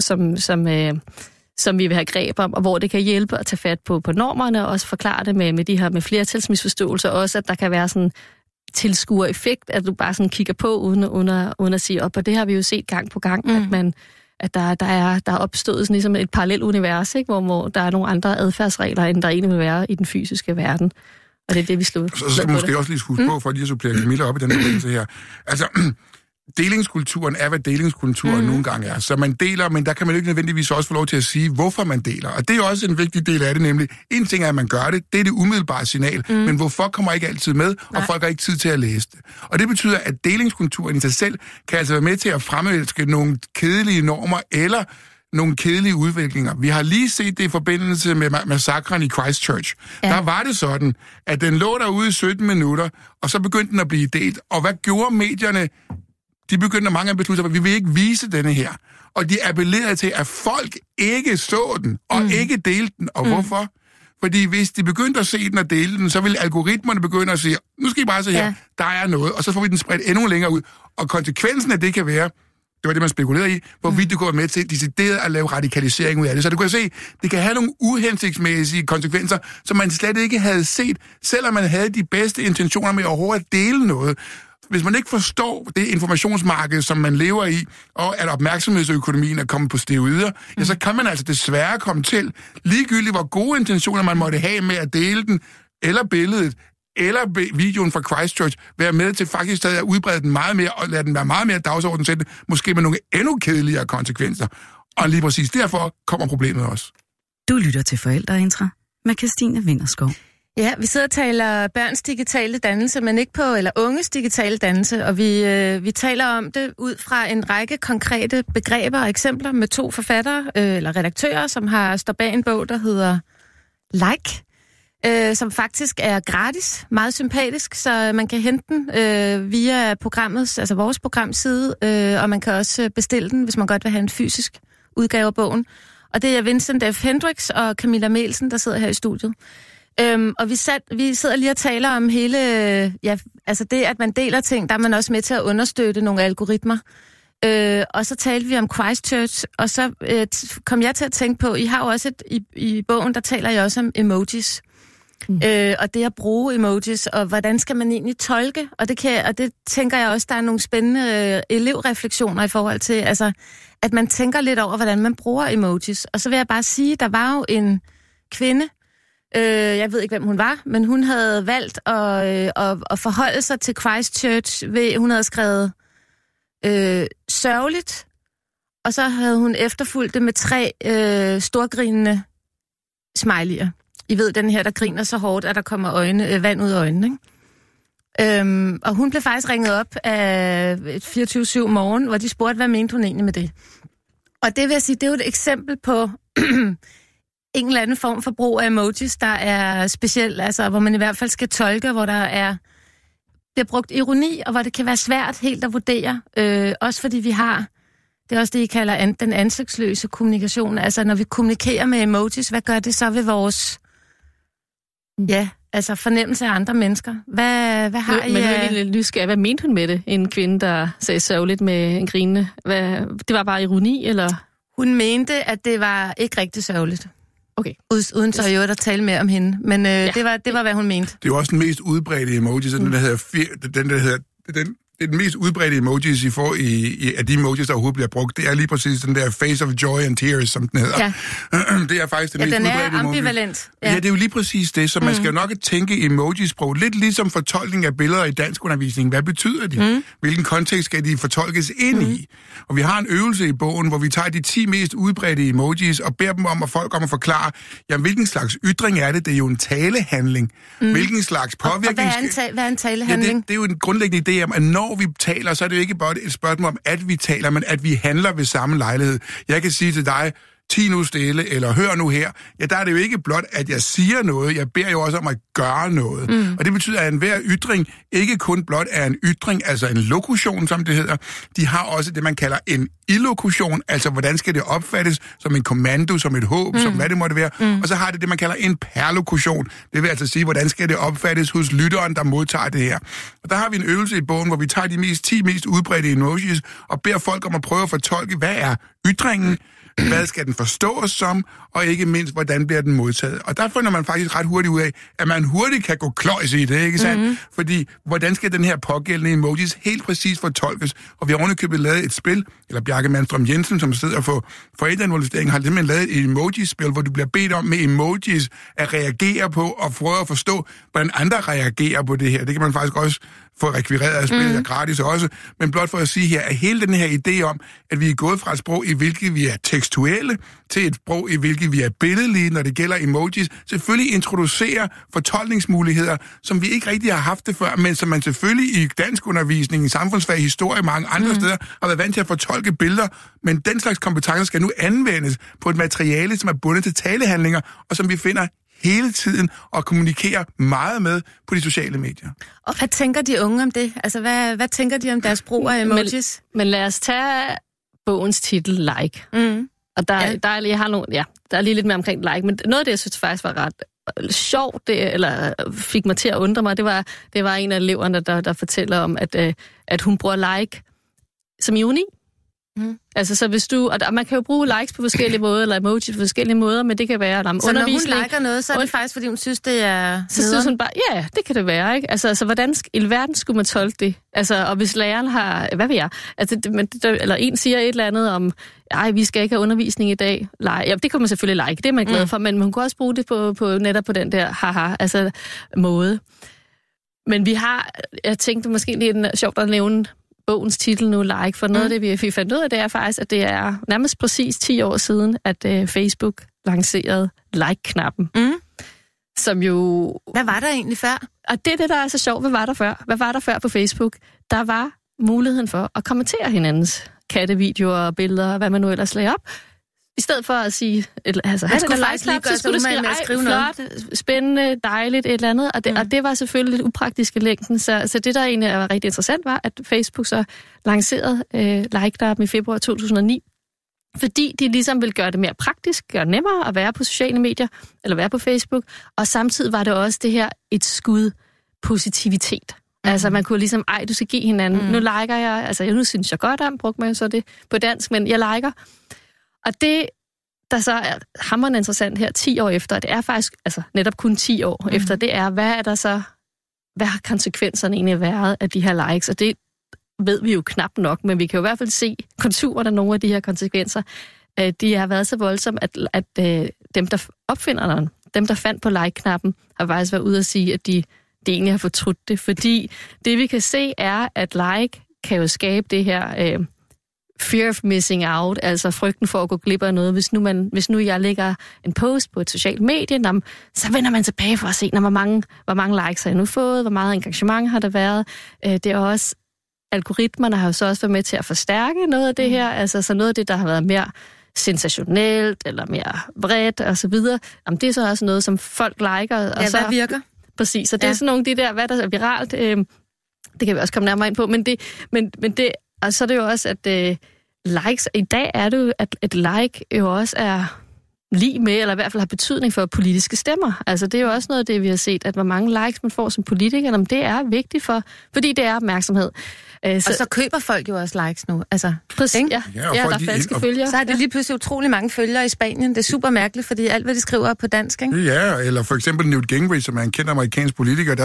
som vi vil have greb om, og hvor det kan hjælpe at tage fat på normerne, og også forklare det med de her med flertalsmisforståelser, også at der kan være sådan tilskuereffekt, at du bare sådan kigger på, uden at sige op. Og det har vi jo set gang på gang, at der er opstået sådan ligesom et parallelt univers, ikke? Hvor der er nogle andre adfærdsregler, end der egentlig vil være i den fysiske verden. Og det er det, vi slår. Så skal måske også lige huske på, for lige at supplere Camilla op i den forbindelse her. Altså, delingskulturen er, hvad delingskulturen nogle gange er. Så man deler, men der kan man jo ikke nødvendigvis også få lov til at sige, hvorfor man deler. Og det er også en vigtig del af det, nemlig en ting er, at man gør det. Det er det umiddelbare signal. Men hvorfor kommer ikke altid med, og folk har ikke tid til at læse det. Og det betyder, at delingskulturen i sig selv kan altså være med til at fremælske nogle kedelige normer, eller nogle kedelige udviklinger. Vi har lige set det i forbindelse med massakren i Christchurch. Ja. Der var det sådan, at den lå derude i 17 minutter, og så begyndte den at blive delt. Og hvad gjorde medierne? De begyndte mange af beslutte, at vi vil ikke vise denne her. Og de appellerede til, at folk ikke så den, og ikke delte den. Og hvorfor? Fordi hvis de begyndte at se den og dele den, så ville algoritmerne begynde at sige, nu skal I bare se her, der er noget, og så får vi den spredt endnu længere ud. Og konsekvensen af det kan være, det var det, man spekulerede i, hvorvidt det går med til decideret at lave radikalisering ud af det. Så du kan se, det kan have nogle uhensigtsmæssige konsekvenser, som man slet ikke havde set, selvom man havde de bedste intentioner med overhovedet at dele noget. Hvis man ikke forstår det informationsmarked, som man lever i, og at opmærksomhedsøkonomien er kommet på steroider, ja, så kan man altså desværre komme til, ligegyldigt hvor gode intentioner man måtte have med at dele den, eller billedet, eller videoen fra Christchurch, være med til faktisk stadig at udbrede den meget mere, og lade den være meget mere dagsordensættende, måske med nogle endnu kedeligere konsekvenser. Og lige præcis derfor kommer problemet også. Du lytter til Forældreintra med Christine Vinderskov. Ja, vi sidder og taler børns digitale dannelse, men ikke på, eller unges digitale dannelse, og vi taler om det ud fra en række konkrete begreber og eksempler med 2 forfattere, eller redaktører, som står bag en bog, der hedder Like, som faktisk er gratis, meget sympatisk, så man kan hente den via programmets, altså vores programside, og man kan også bestille den, hvis man godt vil have en fysisk udgave af bogen. Og det er Vincent F. Hendricks og Camilla Melsen, der sidder her i studiet. Og vi sidder lige og taler om hele, altså det, at man deler ting, der er man også med til at understøtte nogle algoritmer. Og så talte vi om Christchurch, og så kom jeg til at tænke på, I har jo også i bogen, der taler jeg også om emojis. Og det at bruge emojis, og hvordan skal man egentlig tolke, og det tænker jeg også, der er nogle spændende elevrefleksioner i forhold til, altså, at man tænker lidt over, hvordan man bruger emojis. Og så vil jeg bare sige, der var jo en kvinde, jeg ved ikke, hvem hun var, men hun havde valgt at forholde sig til Christchurch ved, hun havde skrevet sørgeligt, og så havde hun efterfulgt det med 3 storgrinende smiley'er. I ved, den her, der griner så hårdt, at der kommer vand ud af øjnene, ikke? Og hun blev faktisk ringet op af 24/7 morgen, hvor de spurgte, hvad mente hun egentlig med det. Og det vil jeg sige, det er jo et eksempel på en eller anden form for brug af emojis, der er speciel, altså hvor man i hvert fald skal tolke, hvor der bliver brugt ironi, og hvor det kan være svært helt at vurdere. Også fordi vi har, det er også det, I kalder den ansigtsløse kommunikation. Altså når vi kommunikerer med emojis, hvad gør det så ved vores fornemmelse af andre mennesker? Hvad har I? Men jeg er lidt nysgerrig. Hvad mente hun med det? En kvinde, der sagde sørgeligt med en grinende. Det var bare ironi, eller? Hun mente, at det var ikke rigtig sørgeligt. Okay. Uden så jo at tale mere om hende. Men det var, hvad hun mente. Det er jo også den mest udbredte emoji, den der hedder det er den mest udbredte emojis, I får af de emojis, der overhovedet bliver brugt. Det er lige præcis den der face of joy and tears, som den hedder. Ja. Det er faktisk den mest udbredte emoji. Den er ambivalent. Ja, det er jo lige præcis det. Så man skal jo nok tænke emojisprog. Lidt ligesom fortolkning af billeder i danskundervisning. Hvad betyder de? Hvilken kontekst skal de fortolkes ind i? Og vi har en øvelse i bogen, hvor vi tager de 10 mest udbredte emojis og beder dem om, at folk om at forklare, jamen, hvilken slags ytring er det? Det er jo en talehandling. Hvilken slags påvirkning... Og hvad er en talehandling? Ja, det er jo en grundlæggende idé om, at når vi taler, så er det jo ikke bare et spørgsmål om, at vi taler, men at vi handler ved samme lejlighed. Jeg kan sige til dig, ti nu stille, eller hør nu her. Ja, der er det jo ikke blot, at jeg siger noget, jeg beder jo også om at gøre noget. Og det betyder, at enhver ytring ikke kun blot er en ytring, altså en lokution, som det hedder. De har også det, man kalder en illokution, altså hvordan skal det opfattes som en kommando, som et håb, som hvad det måtte være. Og så har det, man kalder en perlokution. Det vil altså sige, hvordan skal det opfattes hos lytteren, der modtager det her. Og der har vi en øvelse i bogen, hvor vi tager de 10 mest udbredte emojis og beder folk om at prøve at fortolke, hvad er ytringen, hvad skal den forstås som, og ikke mindst, hvordan bliver den modtaget. Og der finder man faktisk ret hurtigt ud af, at man hurtigt kan gå kløjs i det, ikke sandt? Fordi, hvordan skal den her pågældende emojis helt præcis fortolkes? Og vi har ovenikøbet lavet et spil, eller Bjarke Manstrøm Jensen, som sidder for forældreinvolvering, har simpelthen lavet et emoji-spil, hvor du bliver bedt om med emojis at reagere på, og prøve at forstå, hvordan andre reagerer på det her. Det kan man faktisk også få rekvireret af spillet, er gratis også, men blot for at sige her, at hele den her idé om, at vi er gået fra et sprog, i hvilket vi er tekstuelle, til et sprog, i hvilket vi er billedlige, når det gælder emojis, selvfølgelig introducerer fortolkningsmuligheder, som vi ikke rigtig har haft det før, men som man selvfølgelig i danskundervisning, i samfundsfag, historie, mange andre steder, har været vant til at fortolke billeder, men den slags kompetencer skal nu anvendes på et materiale, som er bundet til talehandlinger, og som vi finder hele tiden og kommunikerer meget med på de sociale medier. Og hvad tænker de unge om det? Altså, hvad tænker de om deres brug af emojis? Men lad os tage bogens titel, Like. Og der er lige lidt mere omkring like, men noget af det, jeg synes faktisk var ret sjovt, eller fik mig til at undre mig, det var en af eleverne, der fortæller om, at hun bruger like som ironi. Altså, så hvis du... Og man kan jo bruge likes på forskellige måder, eller emojis på forskellige måder, men det kan være så undervisning. Når hun liker noget, så er det faktisk, fordi hun synes, det er... Så synes hun bare, ja, det kan det være, ikke? Altså hvordan i verden skulle man tolke det? Altså, og hvis læreren har... Hvad ved jeg? Altså, eller en siger et eller andet om, vi skal ikke have undervisning i dag. Ja, det kan man selvfølgelig like, det er man glad for, men man kan også bruge det på netop på den der måde. Men vi har... Jeg tænkte måske lige sjovt at nævne bogens titel nu, Like, for noget af det, vi fandt ud af, det er faktisk, at det er nærmest præcis 10 år siden, at Facebook lancerede like-knappen. Som jo... Hvad var der egentlig før? Og det der er så sjovt, hvad var der før? Hvad var der før på Facebook? Der var muligheden for at kommentere hinandens kattevideoer og billeder, og hvad man nu ellers lagde op. I stedet for at sige, altså, så skulle du skrive flot, spændende, dejligt, et eller andet. Og det var selvfølgelig lidt upraktisk i længden. Så det, der egentlig var rigtig interessant, var, at Facebook så lancerede like-knappen i februar 2009. Fordi de ligesom ville gøre det mere praktisk, gøre det nemmere at være på sociale medier, eller være på Facebook. Og samtidig var det også det her et skud positivitet. Altså, man kunne ligesom, du skal give hinanden. Nu liker jeg, altså, nu synes jeg godt om, brugte man jo så det på dansk, men jeg liker. Og det, der så er hammerende interessant her 10 år efter, det er faktisk, altså netop kun 10 år efter, det er, hvad har konsekvenserne egentlig været af de her likes? Og det ved vi jo knap nok, men vi kan jo i hvert fald se konturerne af nogle af de her konsekvenser. De har været så voldsomme, at dem, der opfinder den, dem, der fandt på like-knappen, har faktisk været ude at sige, at de egentlig har fortrudt det. Fordi det, vi kan se, er, at like kan jo skabe det her fear of missing out, altså frygten for at gå glip af noget. Hvis nu jeg lægger en post på et socialt medie, så vender man tilbage for at se, hvor mange likes har jeg nu fået, hvor meget engagement har der været. Det er også, algoritmerne har jo så også været med til at forstærke noget af det her, altså så noget af det, der har været mere sensationelt, eller mere bredt, og så videre. Jamen, det er så også noget, som folk liker. Og så, hvad virker? Præcis, så det er sådan nogle af de der, hvad der er viralt, det kan vi også komme nærmere ind på, men det, og så er det jo også, at likes, i dag er det jo, at et like jo også er lige med, eller i hvert fald har betydning for politiske stemmer. Altså det er jo også noget af det, vi har set, at hvor mange likes man får som politiker, det er vigtigt fordi det er opmærksomhed. Og så køber folk jo også likes nu. Altså, præcis, ja, der er falske følgere. Så er det lige pludselig utrolig mange følgere i Spanien. Det er super mærkeligt, fordi alt, hvad de skriver er på dansk, ikke? Ja, eller for eksempel Newt Gingrich, som er en kendt amerikansk politiker,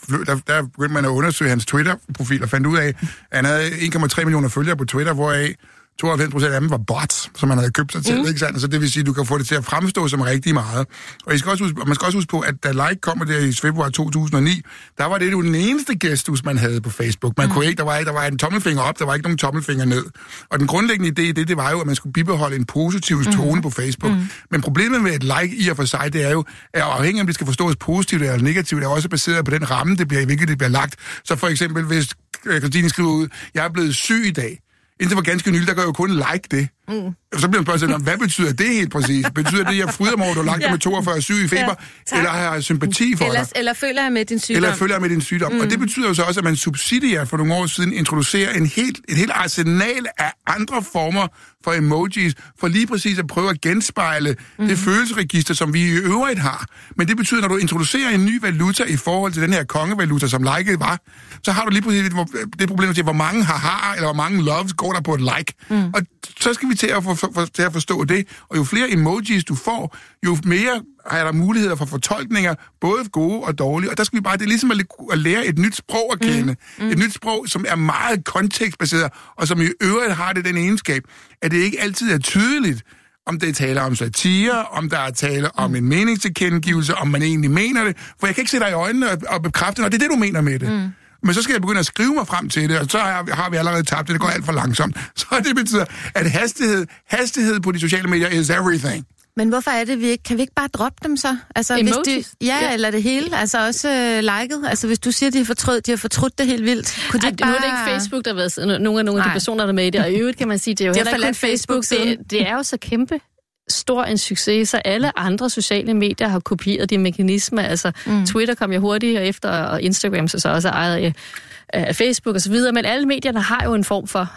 der begyndte man at undersøge hans Twitter-profil og fandt ud af, at han havde 1,3 millioner følgere på Twitter, hvoraf 92% af dem var bots, som man havde købt sig til, ikke sandt? Så det vil sige, at du kan få det til at fremstå som rigtig meget. Og man skal også huske på, at da like kommer der i februar 2009, der var det jo den eneste gestus, man havde på Facebook. Man kunne ikke, der var en tommelfinger op, der var ikke nogen tommelfinger ned. Og den grundlæggende idé i det var jo, at man skulle bibeholde en positiv tone på Facebook. Men problemet med et like i og for sig, det er jo, at afhængig om det skal forstås positivt eller negativt, er også baseret på den ramme, hvilket det bliver lagt. Så for eksempel, hvis Christine skriver ud, jeg er blevet syg i dag, indtil for ganske nylig, der gør jo kun like det. Så bliver man spørgsmålet om, hvad betyder det helt præcis? Betyder det, at jeg fryder mig over, at du har lagt det med 42 syg i feber? Eller har jeg sympati for dig? Eller føler jeg med din sygdom? Eller føler jeg med din sygdom. Og det betyder jo så også, at man subsidiært for nogle år siden introducerer et helt arsenal af andre former for emojis, for lige præcis at prøve at genspejle det følelsesregister, som vi i øvrigt har. Men det betyder, når du introducerer en ny valuta i forhold til den her kongevaluta, som liket var, så har du lige præcis det problem til, hvor mange haha eller hvor mange loves går der på et like. Og så skal vi til at forstå det. Og jo flere emojis du får, jo mere har der muligheder for fortolkninger, både gode og dårlige. Og der skal vi bare, det er ligesom at lære et nyt sprog at kende. Et nyt sprog, som er meget kontekstbaseret, og som i øvrigt har det den egenskab, at det ikke altid er tydeligt, om det taler om satire, om der er tale om en meningstilkendegivelse, om man egentlig mener det. For jeg kan ikke se dig i øjnene og bekræfte, når det er det, du mener med det. Men så skal jeg begynde at skrive mig frem til det, og så har vi allerede tabt det. Det går alt for langsomt. Så det betyder, at hastighed på de sociale medier is everything. Men hvorfor er det, kan vi ikke bare droppe dem så? Altså, emojis? Eller det hele. Altså også liket. Altså hvis du siger, at de har fortrudt det helt vildt. Kunne de nu er det ikke Facebook, der har været nogle af de personer, der er med i det. Og i øvrigt kan man sige, det er jo heller ikke kun Facebook. Det er jo så kæmpe stor en succes, så alle andre sociale medier har kopieret de mekanismer. Altså Twitter kom jo hurtigt efter, og Instagram så også ejet af Facebook og så videre, men alle medierne har jo en form for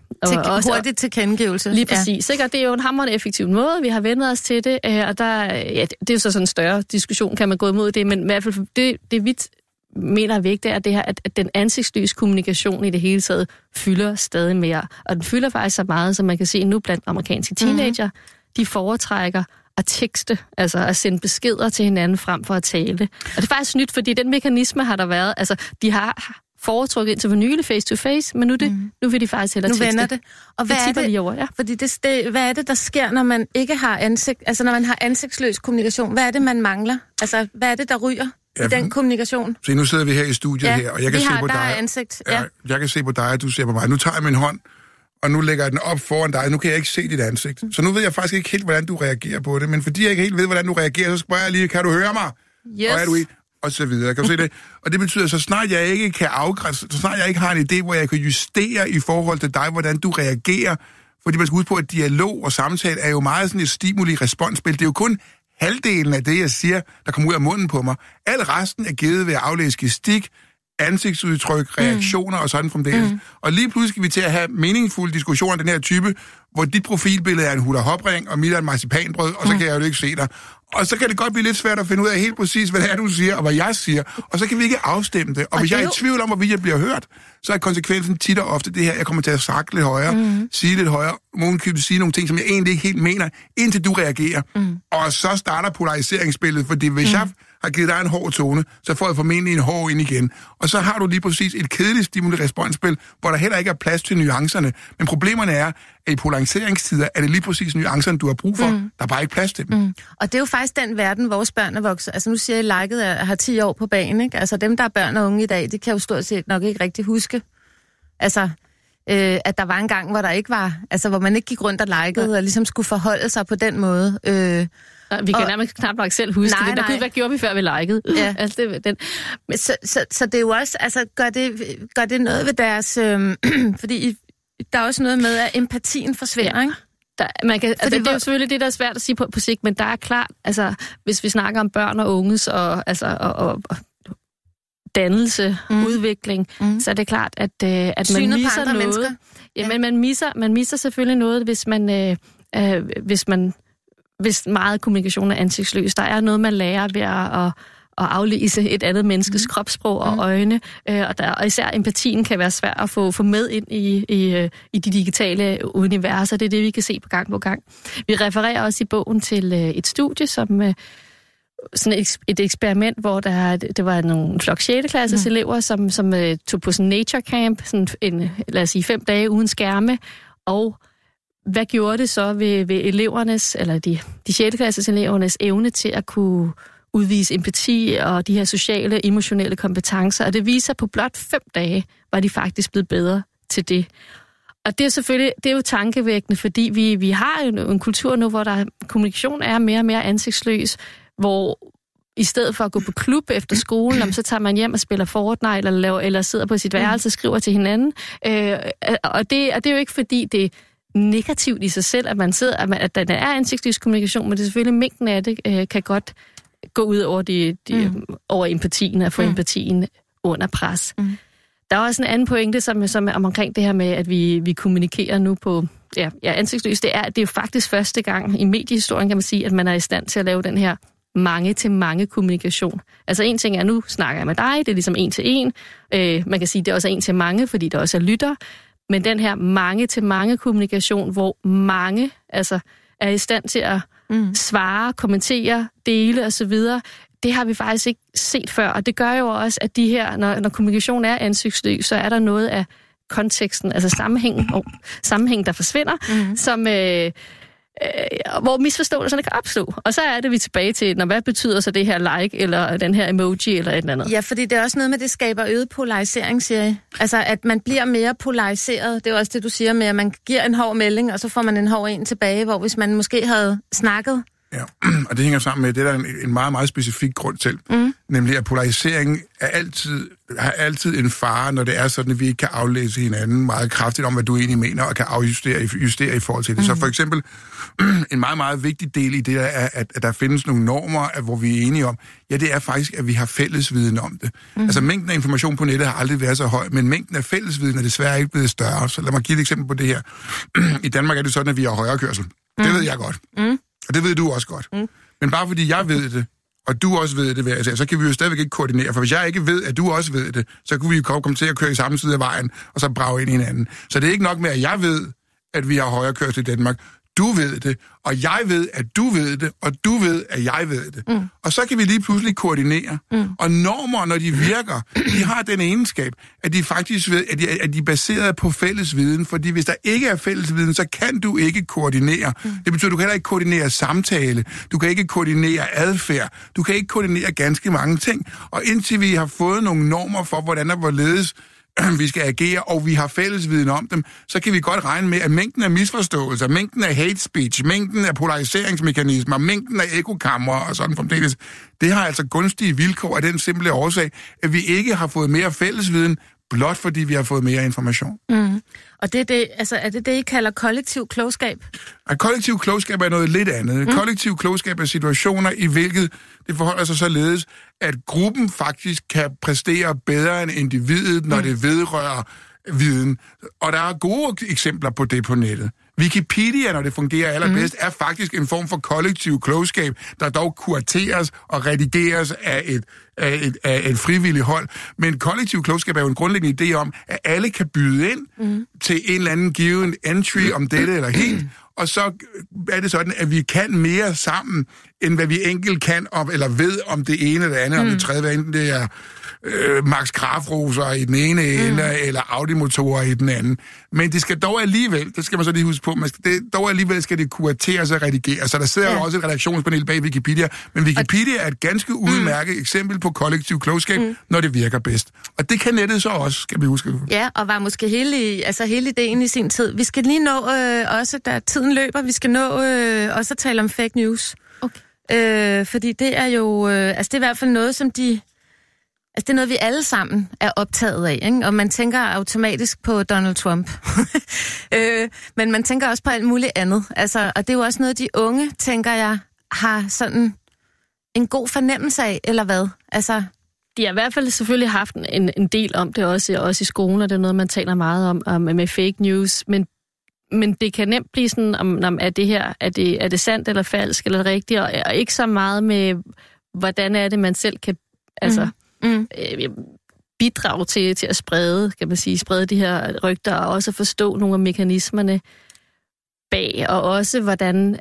hurtigt tilkendegivelse. Lige præcis. Ja. Det er jo en hamrende effektiv måde, vi har vendt os til det, og det er jo så sådan en større diskussion, kan man gå imod det, men i hvert fald det vi mener er vigtigt, er det her, at den ansigtsløse kommunikation i det hele taget fylder stadig mere, og den fylder faktisk så meget, som man kan se nu blandt amerikanske teenager, de foretrækker at tekste, altså at sende beskeder til hinanden frem for at tale. Og det er faktisk nyt, fordi den mekanisme har der været, altså de har foretrukket indtil for nylig face-to-face, men nu vil de faktisk hellere tekste. Nu vender det. Og hvad er det? Over, ja. Fordi hvad er det, der sker, når man ikke har altså når man har ansigtsløs kommunikation? Hvad er det, man mangler? Altså, hvad er det, der ryger i den kommunikation? Så nu sidder vi her i studiet her, og jeg kan se på dig. Ansigt. Ja. Jeg kan se på dig, og du ser på mig. Nu tager jeg min hånd, og nu lægger jeg den op foran dig. Nu kan jeg ikke se dit ansigt. Så nu ved jeg faktisk ikke helt, hvordan du reagerer på det. Men fordi jeg ikke helt ved, hvordan du reagerer, så spørger jeg lige, kan du høre mig? Yes. Og er du i? Og så videre. Kan du se det? Og det betyder, så snart jeg ikke kan afgrænse, så snart jeg ikke har en idé, hvor jeg kan justere i forhold til dig, hvordan du reagerer. Fordi man skal huske på, at dialog og samtale er jo meget sådan et stimuli-responsspil. Det er jo kun halvdelen af det, jeg siger, der kommer ud af munden på mig. Al resten er givet ved at aflæse gestik, ansigtsudtryk, reaktioner og sådan fremdeles. Og lige pludselig skal vi til at have meningsfulde diskussioner af den her type, hvor dit profilbillede er en hula-hop-ring, og mit er en marcipanbrød, og så kan jeg jo ikke se dig. Og så kan det godt blive lidt svært at finde ud af helt præcis, hvad det er, du siger, og hvad jeg siger. Og så kan vi ikke afstemme det. Og hvis jeg er i tvivl om, hvorvidt jeg bliver hørt, så er konsekvensen tit og ofte det her, jeg kommer til at snakke lidt højere, sige lidt højere, nogen kan sige nogle ting, som jeg egentlig ikke helt mener, indtil du reagerer. Og så starter polariseringsspillet, fordi hvis jeg har givet dig en hård tone, så får jeg formentlig en hård ind igen. Og så har du lige præcis et kedeligt stimuli-responsspil, hvor der heller ikke er plads til nuancerne. Men problemerne er, at i polariseringstider er det lige præcis nuancerne, du har brug for. Der er bare ikke plads til dem. Og det er jo faktisk den verden, vores børn er vokset. Altså nu siger jeg, liket har 10 år på banen, ikke? Altså dem, der er børn og unge i dag, det kan jo stort set nok ikke rigtig huske. Altså, at der var en gang, hvor der ikke var, altså hvor man ikke gik rundt og likede, og ligesom skulle forholde sig på den måde. Vi kan nærmest knap nok selv huske det. Gud, hvad gjorde vi, før vi likede? Ja. Altså, den. Men så det er jo også, altså gør det noget ved deres, fordi der er også noget med, at empatien forsvinder, ikke? Altså, det er jo selvfølgelig det, der er svært at sige på sigt, men der er klart, altså, hvis vi snakker om børn og unges og dannelse, udvikling, så er det klart, at man misser noget. Mennesker. Ja, men man misser selvfølgelig noget, hvis meget kommunikation er ansigtsløs. Der er noget, man lærer ved at aflæse et andet menneskes kropssprog og øjne, og især empatien kan være svær at få med ind i de digitale universer. Det er det, vi kan se på gang. Vi refererer også i bogen til et studie, som sådan et eksperiment, hvor det var en flok 6. klasses elever, som tog på sådan en nature camp, sådan lad os sige 5 dage uden skærme, og hvad gjorde det så ved elevernes, eller de 6. klasses elevernes evne til at kunne udvise empati og de her sociale, emotionelle kompetencer, og det viser, på blot 5 dage var de faktisk blevet bedre til det. Og det er selvfølgelig, det er jo tankevækkende, fordi vi har jo en kultur nu, hvor kommunikation er mere og mere ansigtsløs, hvor i stedet for at gå på klub efter skolen, så tager man hjem og spiller Fortnite, eller sidder på sit værelse og skriver til hinanden. Og det er jo ikke fordi, det er negativt i sig selv, at man sidder, at der er ansigtsløs kommunikation, men det er selvfølgelig mængden af det kan godt gå ud over, over empatien og få empatien under pres. Der er også en anden pointe, som er omkring det her med, at vi kommunikerer nu på ansigtsløs. Det er jo faktisk første gang i mediehistorien, kan man sige, at man er i stand til at lave den her mange-til-mange kommunikation. Altså en ting er, nu snakker jeg med dig, det er ligesom 1-til-1. Man kan sige, det er også 1-til-mange, fordi der også er lytter. Men den her mange-til-mange kommunikation, hvor mange altså er i stand til at svare, kommentere, dele osv., det har vi faktisk ikke set før. Og det gør jo også, at de her, når kommunikation er ansigtsløs, så er der noget af konteksten, altså sammenhængen der forsvinder, som hvor misforståelserne kan opstå. Og så er det vi tilbage til, hvad betyder så det her like, eller den her emoji, eller et eller andet. Ja, fordi det er også noget med, det skaber øget polarisering, siger jeg. Altså, at man bliver mere polariseret. Det er også det, du siger med, at man giver en hård melding, og så får man en hård en tilbage, hvor hvis man måske havde snakket. Ja, og det hænger sammen med, det er der en meget, meget specifik grund til. Nemlig, at polarisering har altid en fare, når det er sådan, at vi ikke kan aflæse hinanden meget kraftigt om, hvad du egentlig mener, og kan justere i forhold til det. Så for eksempel, en meget, meget vigtig del i det er, at der findes nogle normer, hvor vi er enige om, ja, det er faktisk, at vi har fællesviden om det. Altså, mængden af information på nettet har aldrig været så høj, men mængden af fællesviden er desværre ikke blevet større. Så lad mig give et eksempel på det her. I Danmark er det sådan, at vi har højrekørsel. Det ved jeg godt. Og det ved du også godt. Men bare fordi jeg ved det, og du også ved det, så kan vi jo stadigvæk ikke koordinere. For hvis jeg ikke ved, at du også ved det, så kunne vi jo komme til at køre i samme side af vejen, og så brage ind i hinanden. Så det er ikke nok med, at jeg ved, at vi har højrekørsel i Danmark. Du ved det, og jeg ved, at du ved det, og du ved, at jeg ved det. Og så kan vi lige pludselig koordinere. Og normer, når de virker, de har den egenskab, at de faktisk ved, at de er baseret på fælles viden. Fordi hvis der ikke er fælles viden, så kan du ikke koordinere. Det betyder, at du kan heller ikke koordinere samtale. Du kan ikke koordinere adfærd. Du kan ikke koordinere ganske mange ting. Og indtil vi har fået nogle normer for, hvordan og hvorledes vi skal agere, og vi har fællesviden om dem, så kan vi godt regne med, at mængden af misforståelser, mængden af hate speech, mængden af polariseringsmekanismer, mængden af ekokammer og sådan fremdeles, det har altså gunstige vilkår af den simple årsag, at vi ikke har fået mere fællesviden, blot fordi vi har fået mere information. Mm. Og det er det, altså, er det, I kalder kollektiv klogskab? Og kollektiv klogskab er noget lidt andet. Kollektiv klogskab er situationer, i hvilket det forholder sig således, at gruppen faktisk kan præstere bedre end individet, når det vedrører viden. Og der er gode eksempler på det på nettet. Wikipedia, når det fungerer allerbedst, er faktisk en form for kollektiv klogskab, der dog kurateres og redigeres af et frivilligt hold. Men kollektiv klogskab er jo en grundlæggende idé om, at alle kan byde ind til en eller anden given entry om dette eller helt, og så er det sådan, at vi kan mere sammen, end hvad vi enkelt kan om, eller ved om det ene eller andet, om det tredje, enten det er Max Grafroser i den ene ende, eller Audi-motorer i den anden. Men det skal dog alligevel, det skal man så lige huske på, dog alligevel skal det kurateres og redigeres. Så der sidder jo også et redaktionspanel bag Wikipedia, men Wikipedia er et ganske udmærket eksempel på kollektiv klogskab, når det virker bedst. Og det kan nettet så også, skal vi huske. Ja, og var måske hele ideen i sin tid. Vi skal lige nå også, da tiden løber, vi skal nå også at tale om fake news. Okay. Fordi det er jo, det er i hvert fald noget, som det er noget, vi alle sammen er optaget af, ikke? Og man tænker automatisk på Donald Trump. Men man tænker også på alt muligt andet. Altså, og det er jo også noget, de unge, tænker jeg, har sådan en god fornemmelse af, eller hvad? Altså, de har i hvert fald selvfølgelig haft en del om det også i skolen, og det er noget, man taler meget om med fake news, men det kan nemt blive sådan, om er det her, er det sandt eller falsk eller rigtigt, og ikke så meget med, hvordan er det, man selv kan bidrage til at sprede, kan man sige, sprede de her rygter, og også forstå nogle af mekanismerne bag, og også hvordan,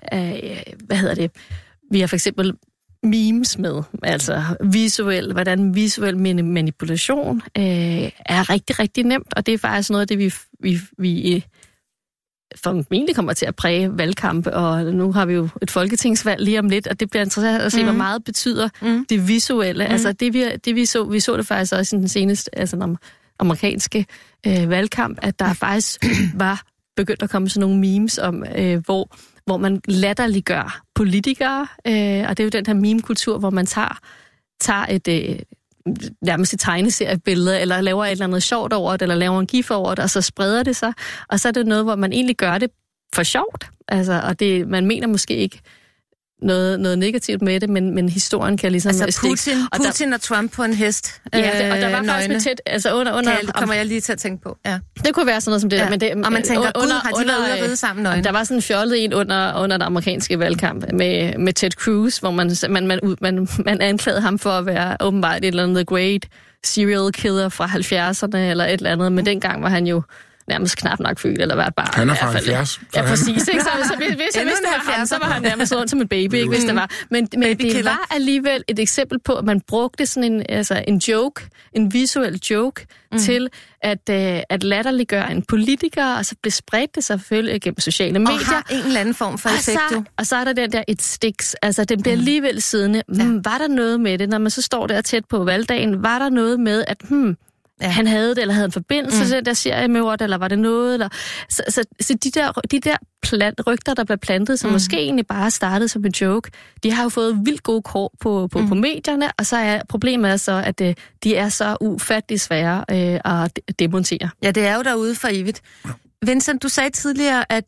vi har for eksempel memes med, altså hvordan visuel manipulation er rigtig, rigtig nemt, og det er faktisk noget af det, vi formentlig kommer til at præge valgkampe, og nu har vi jo et folketingsvalg lige om lidt, og det bliver interessant at se, hvor meget betyder det visuelle. Altså det vi så det faktisk også i den seneste, altså den amerikanske valgkamp, at der faktisk var begyndt at komme sådan nogle memes om, hvor man latterliggør politikere, og det er jo den her meme-kultur, hvor man tager et nærmest et tegneseriebillede, eller laver et eller andet sjovt over det, eller laver en gif over det, og så spreder det sig. Og så er det noget, hvor man egentlig gør det for sjovt. Altså, og man mener måske ikke noget negativt med det, men historien kan ligesom Putin og Trump på en hest. Ja, og der var faktisk med tæt, altså under det kommer jeg lige til at tænke på. Ja. Det kunne være sådan noget som det der, men det, og man tænker, har de været ude og ride sammen nøgne? Der var sådan en fjollet en under den amerikanske valgkamp med Ted Cruz, hvor man anklagede ham for at være åbenbart et eller andet the great serial killer fra 70'erne eller et eller andet, men dengang var han jo nærmest knap nok født, eller hvad bare. Han er fra 70. Ja, præcis. Ikke? Så hvis det var ham, så var han nærmest rundt som en baby, ikke, hvis det var. Men det var alligevel et eksempel på, at man brugte sådan en joke, en visuel joke, til at latterliggøre en politiker, og så blev spredt det selvfølgelig gennem sociale medier. Og har en eller anden form for effekt. Og så er der den der et sticks. Altså, den bliver alligevel siddende. Var der noget med det, når man så står der tæt på valgdagen? Var der noget med, at han havde det, eller havde en forbindelse til den der seriemord, eller var det noget? Eller... Så de der rygter, der bliver plantet, som måske egentlig bare startede som en joke, de har jo fået vildt gode kår på medierne, og så er problemet så, at de er så ufattelig svære at demontere. Ja, det er jo derude for evigt. Vincent, du sagde tidligere, at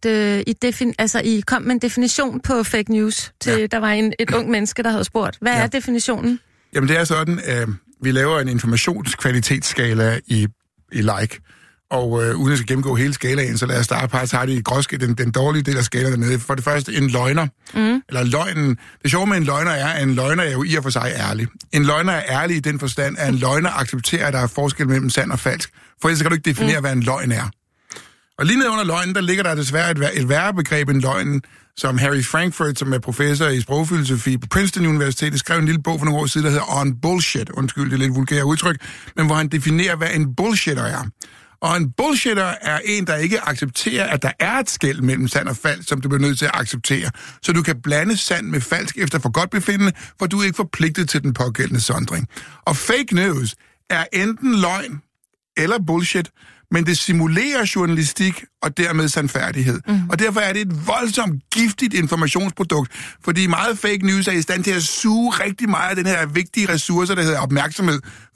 I kom med en definition på fake news. Der var et ung menneske, der havde spurgt. Hvad er definitionen? Jamen, det er sådan, vi laver en informationskvalitetsskala i like. Og uden at skal gennemgå hele skalaen, så lad os starte på, så har de den dårlige del af skalaen dernede. For det første, en løgner. Eller løgnen. Det sjove med en løgner er, at en løgner er jo i og for sig ærlig. En løgner er ærlig i den forstand, at en løgner accepterer, at der er forskel mellem sand og falsk. For ellers kan du ikke definere, hvad en løgn er. Og lige nede under løgnen, der ligger der desværre et værre begreb end løgnen, som Harry Frankfurt, som er professor i sprogfilosofi på Princeton Universitet, skrev en lille bog for nogle år siden, der hedder On Bullshit. Undskyld, det er lidt vulgære udtryk, men hvor han definerer, hvad en bullshitter er. Og en bullshitter er en, der ikke accepterer, at der er et skel mellem sand og falsk, som du bliver nødt til at acceptere. Så du kan blande sand med falsk efter for godt befindende, for du er ikke forpligtet til den pågældende sondring. Og fake news er enten løgn eller bullshit, men det simulerer journalistik og dermed sandfærdighed. Og derfor er det et voldsomt giftigt informationsprodukt, fordi meget fake news er i stand til at suge rigtig meget af den her vigtige ressource, der hedder opmærksomhed,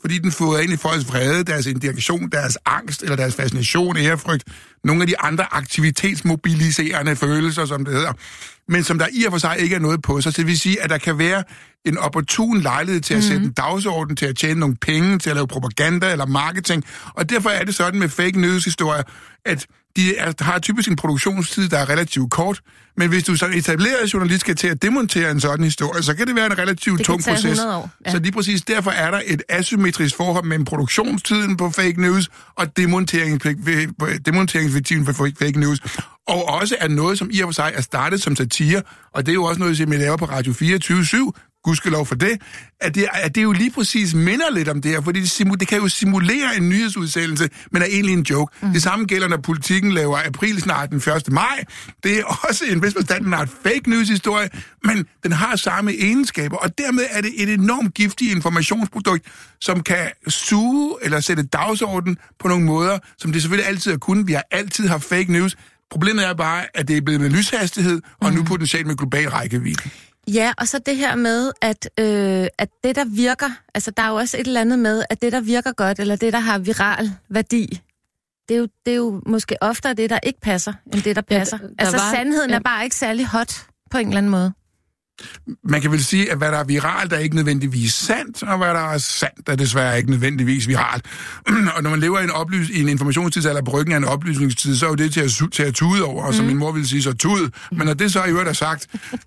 fordi den fodrer ind i folks vrede, deres indignation, deres angst eller deres fascination, ærefrygt, nogle af de andre aktivitetsmobiliserende følelser, som det hedder, men som der i og for sig ikke er noget på sig. Så det vil sige, at der kan være en opportun lejlighed til at sætte en dagsorden, til at tjene nogle penge, til at lave propaganda eller marketing, og derfor er det sådan med fake news-historier, at de har typisk en produktionstid, der er relativt kort, men hvis du som etableret journalist skal til at demontere en sådan historie, så kan det være en relativt tung proces. År. Ja. Så lige præcis derfor er der et asymmetrisk forhold mellem produktionstiden på fake news og demonteringsværdien for fake news. Og også er noget, som i og for sig er startet som satire, og det er jo også noget, som jeg laver på Radio 24/7, gudskelov for det, at det jo lige præcis minder lidt om det her, fordi det kan jo simulere en nyhedsudsendelse, men er egentlig en joke. Det samme gælder, når Politikken laver april snart den 1. maj. Det er også en vis forstand en art fake news-historie, men den har samme egenskaber, og dermed er det et enormt giftigt informationsprodukt, som kan suge eller sætte dagsorden på nogle måder, som det selvfølgelig altid har kunnet. Vi har altid haft fake news. Problemet er bare, at det er blevet med lyshastighed, og nu potentielt med global rækkevidde. Ja, og så det her med, at det, der virker, altså der er jo også et eller andet med, at det, der virker godt, eller det, der har viral værdi, det er jo måske oftere det, der ikke passer, end det, der passer. Sandheden er bare ikke særlig hot på en eller anden måde. Man kan vel sige, at hvad der er viralt, er ikke nødvendigvis sandt, og hvad der er sandt, er desværre ikke nødvendigvis viralt. Og når man lever i en informationstidsalder på ryggen af en oplysningstid, så er jo det til at tude over, og som min mor ville sige, så tud. Men når det så i øvrigt er sagt,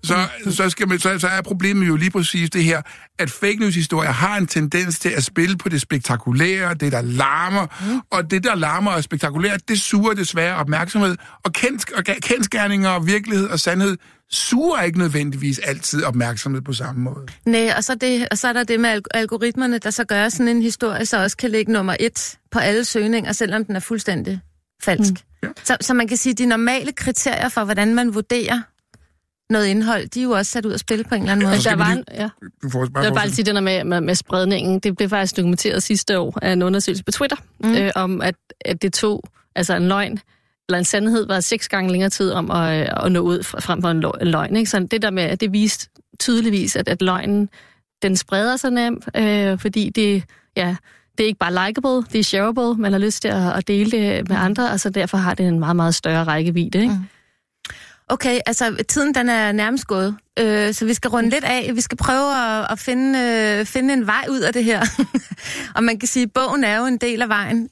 så er problemet jo lige præcis det her, at fake news-historier har en tendens til at spille på det spektakulære, det der larmer, og det der larmer og spektakulært, det suger desværre opmærksomhed, og kendsgerninger og virkelighed og sandhed suger ikke nødvendigvis altid opmærksomhed på samme måde. Nej, og så er der det med algoritmerne, der så gør sådan en historie, så også kan ligge nummer 1 på alle søgninger, selvom den er fuldstændig falsk. Ja. Så man kan sige, at de normale kriterier for, hvordan man vurderer noget indhold, de er jo også sat ud at spille på en eller anden måde. Jeg vil bare sige det der med spredningen. Det blev faktisk dokumenteret sidste år af en undersøgelse på Twitter, om at det tog altså en løgn, eller en sandhed var 6 gange længere tid om at nå ud frem for en løgn. Ikke? Så det der med, at det viste tydeligvis, at løgnen, den spreder sig nemt, fordi det er ikke bare likeable, det er shareable, man har lyst til at dele det med andre, og så derfor har det en meget, meget større rækkevidde. Ikke? Okay, altså tiden den er nærmest gået, så vi skal runde lidt af. Vi skal prøve at finde en vej ud af det her. Og man kan sige, at bogen er jo en del af vejen.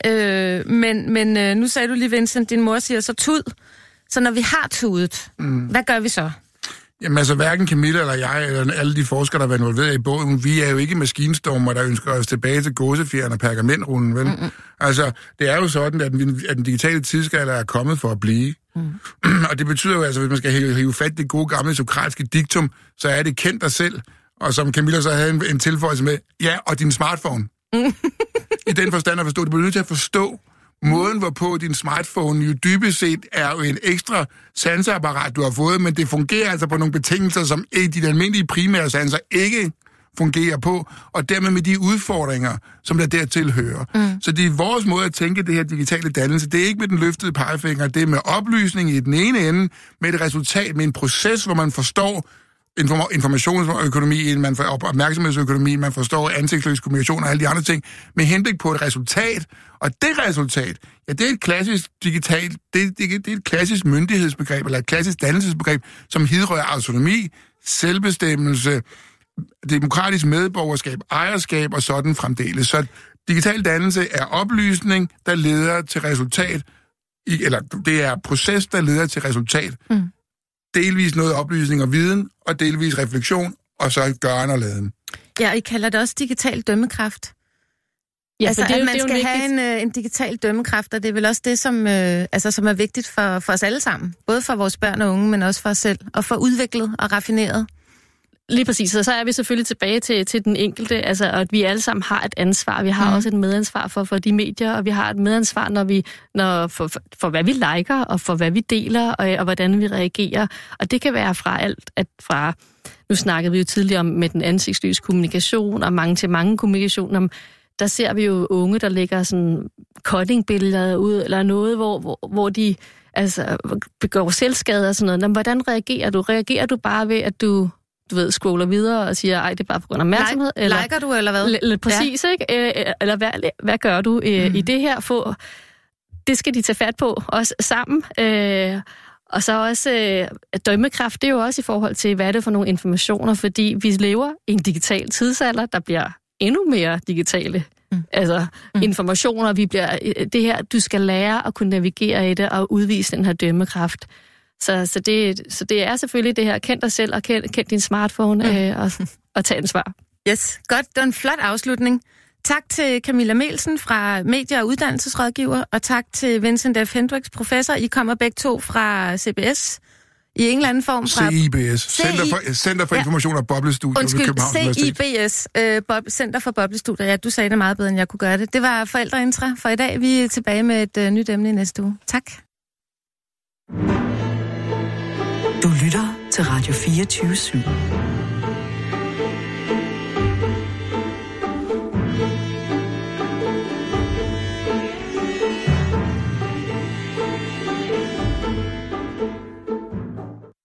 Men nu sagde du lige, Vincent, din mor siger så tud. Så når vi har tudet, hvad gør vi så? Jamen altså, hverken Camilla eller jeg, eller alle de forskere, der har været involveret i bogen, vi er jo ikke maskinstormer, der ønsker os tilbage til gåsefjeren og pergamentrullen, vel? Altså, det er jo sådan, at den digitale tidsalder er kommet for at blive. Og det betyder jo altså, hvis man skal hive fat det gode gamle sokratiske diktum, så er det kendt dig selv, og som Camilla så havde en tilføjelse med, ja, og din smartphone. I den forstand at forstå, du bliver nødt til at forstå måden, hvorpå din smartphone jo dybest set er jo en ekstra sanseapparat, du har fået, men det fungerer altså på nogle betingelser, som de almindelige primære sanser ikke fungerer på, og dermed med de udfordringer, som der dertil hører. Så det er vores måde at tænke det her digitale dannelse. Det er ikke med den løftede pegefinger, det er med oplysning i den ene ende, med et resultat, med en proces, hvor man forstår informationsøkonomi, man får opmærksomhedsøkonomi, man forstår ansigtsløs kommunikation og alle de andre ting, med henblik på et resultat. Og det resultat, ja, det er et klassisk digitalt, det er et klassisk myndighedsbegreb, eller et klassisk dannelsesbegreb, som hidrører autonomi, selvbestemmelse, demokratisk medborgerskab, ejerskab og sådan fremdeles. Så digital dannelse er oplysning, der leder til resultat, eller det er proces, der leder til resultat. Delvis noget oplysning og viden, og delvis refleksion, og så gøren og laden. Ja, I kalder det også digital dømmekraft. Ja, altså, at man skal have en digital dømmekraft, og det er vel også det, som er vigtigt for os alle sammen. Både for vores børn og unge, men også for os selv. Og for udviklet og raffineret. Lige præcis, og så er vi selvfølgelig tilbage til den enkelte, altså at vi alle sammen har et ansvar. Vi har også et medansvar for de medier, og vi har et medansvar, for hvad vi liker, og for hvad vi deler, og hvordan vi reagerer. Og det kan være fra alt, nu snakkede vi jo tidligere om med den ansigtsløse kommunikation, og mange kommunikation, der ser vi jo unge, der lægger sådan cutting-billeder ud, eller noget, hvor de begår selvskade og sådan noget. Hvordan reagerer du? Reagerer du bare ved, at du scroller videre og siger, ej, det er bare på grund af opmærksomhed. Liker du, eller hvad? Præcis, ikke? Eller hvad gør du i det her? Det skal de tage fat på, også sammen. Og så også dømmekraft, det er jo også i forhold til, hvad er det for nogle informationer, fordi vi lever i en digital tidsalder, der bliver endnu mere digitale informationer. Vi bliver det her, du skal lære at kunne navigere i det og udvise den her dømmekraft. Så det er selvfølgelig det her, kend dig selv og kend din smartphone og tag ansvar. Yes, godt. Det var en flot afslutning. Tak til Camilla Melsen fra Medie- og Uddannelsesrådgiver, og tak til Vincent F. Hendricks, professor. I kommer begge to fra CBS i en eller anden form fra... CIBS, Center for Information og Boblestudier ved Københavns Universitet. CIBS, Center for Boblestudier. Ja, du sagde det meget bedre, end jeg kunne gøre det. Det var Forældreintra for i dag. Vi er tilbage med et nyt emne i næste uge. Tak. Du lytter til Radio 24/7.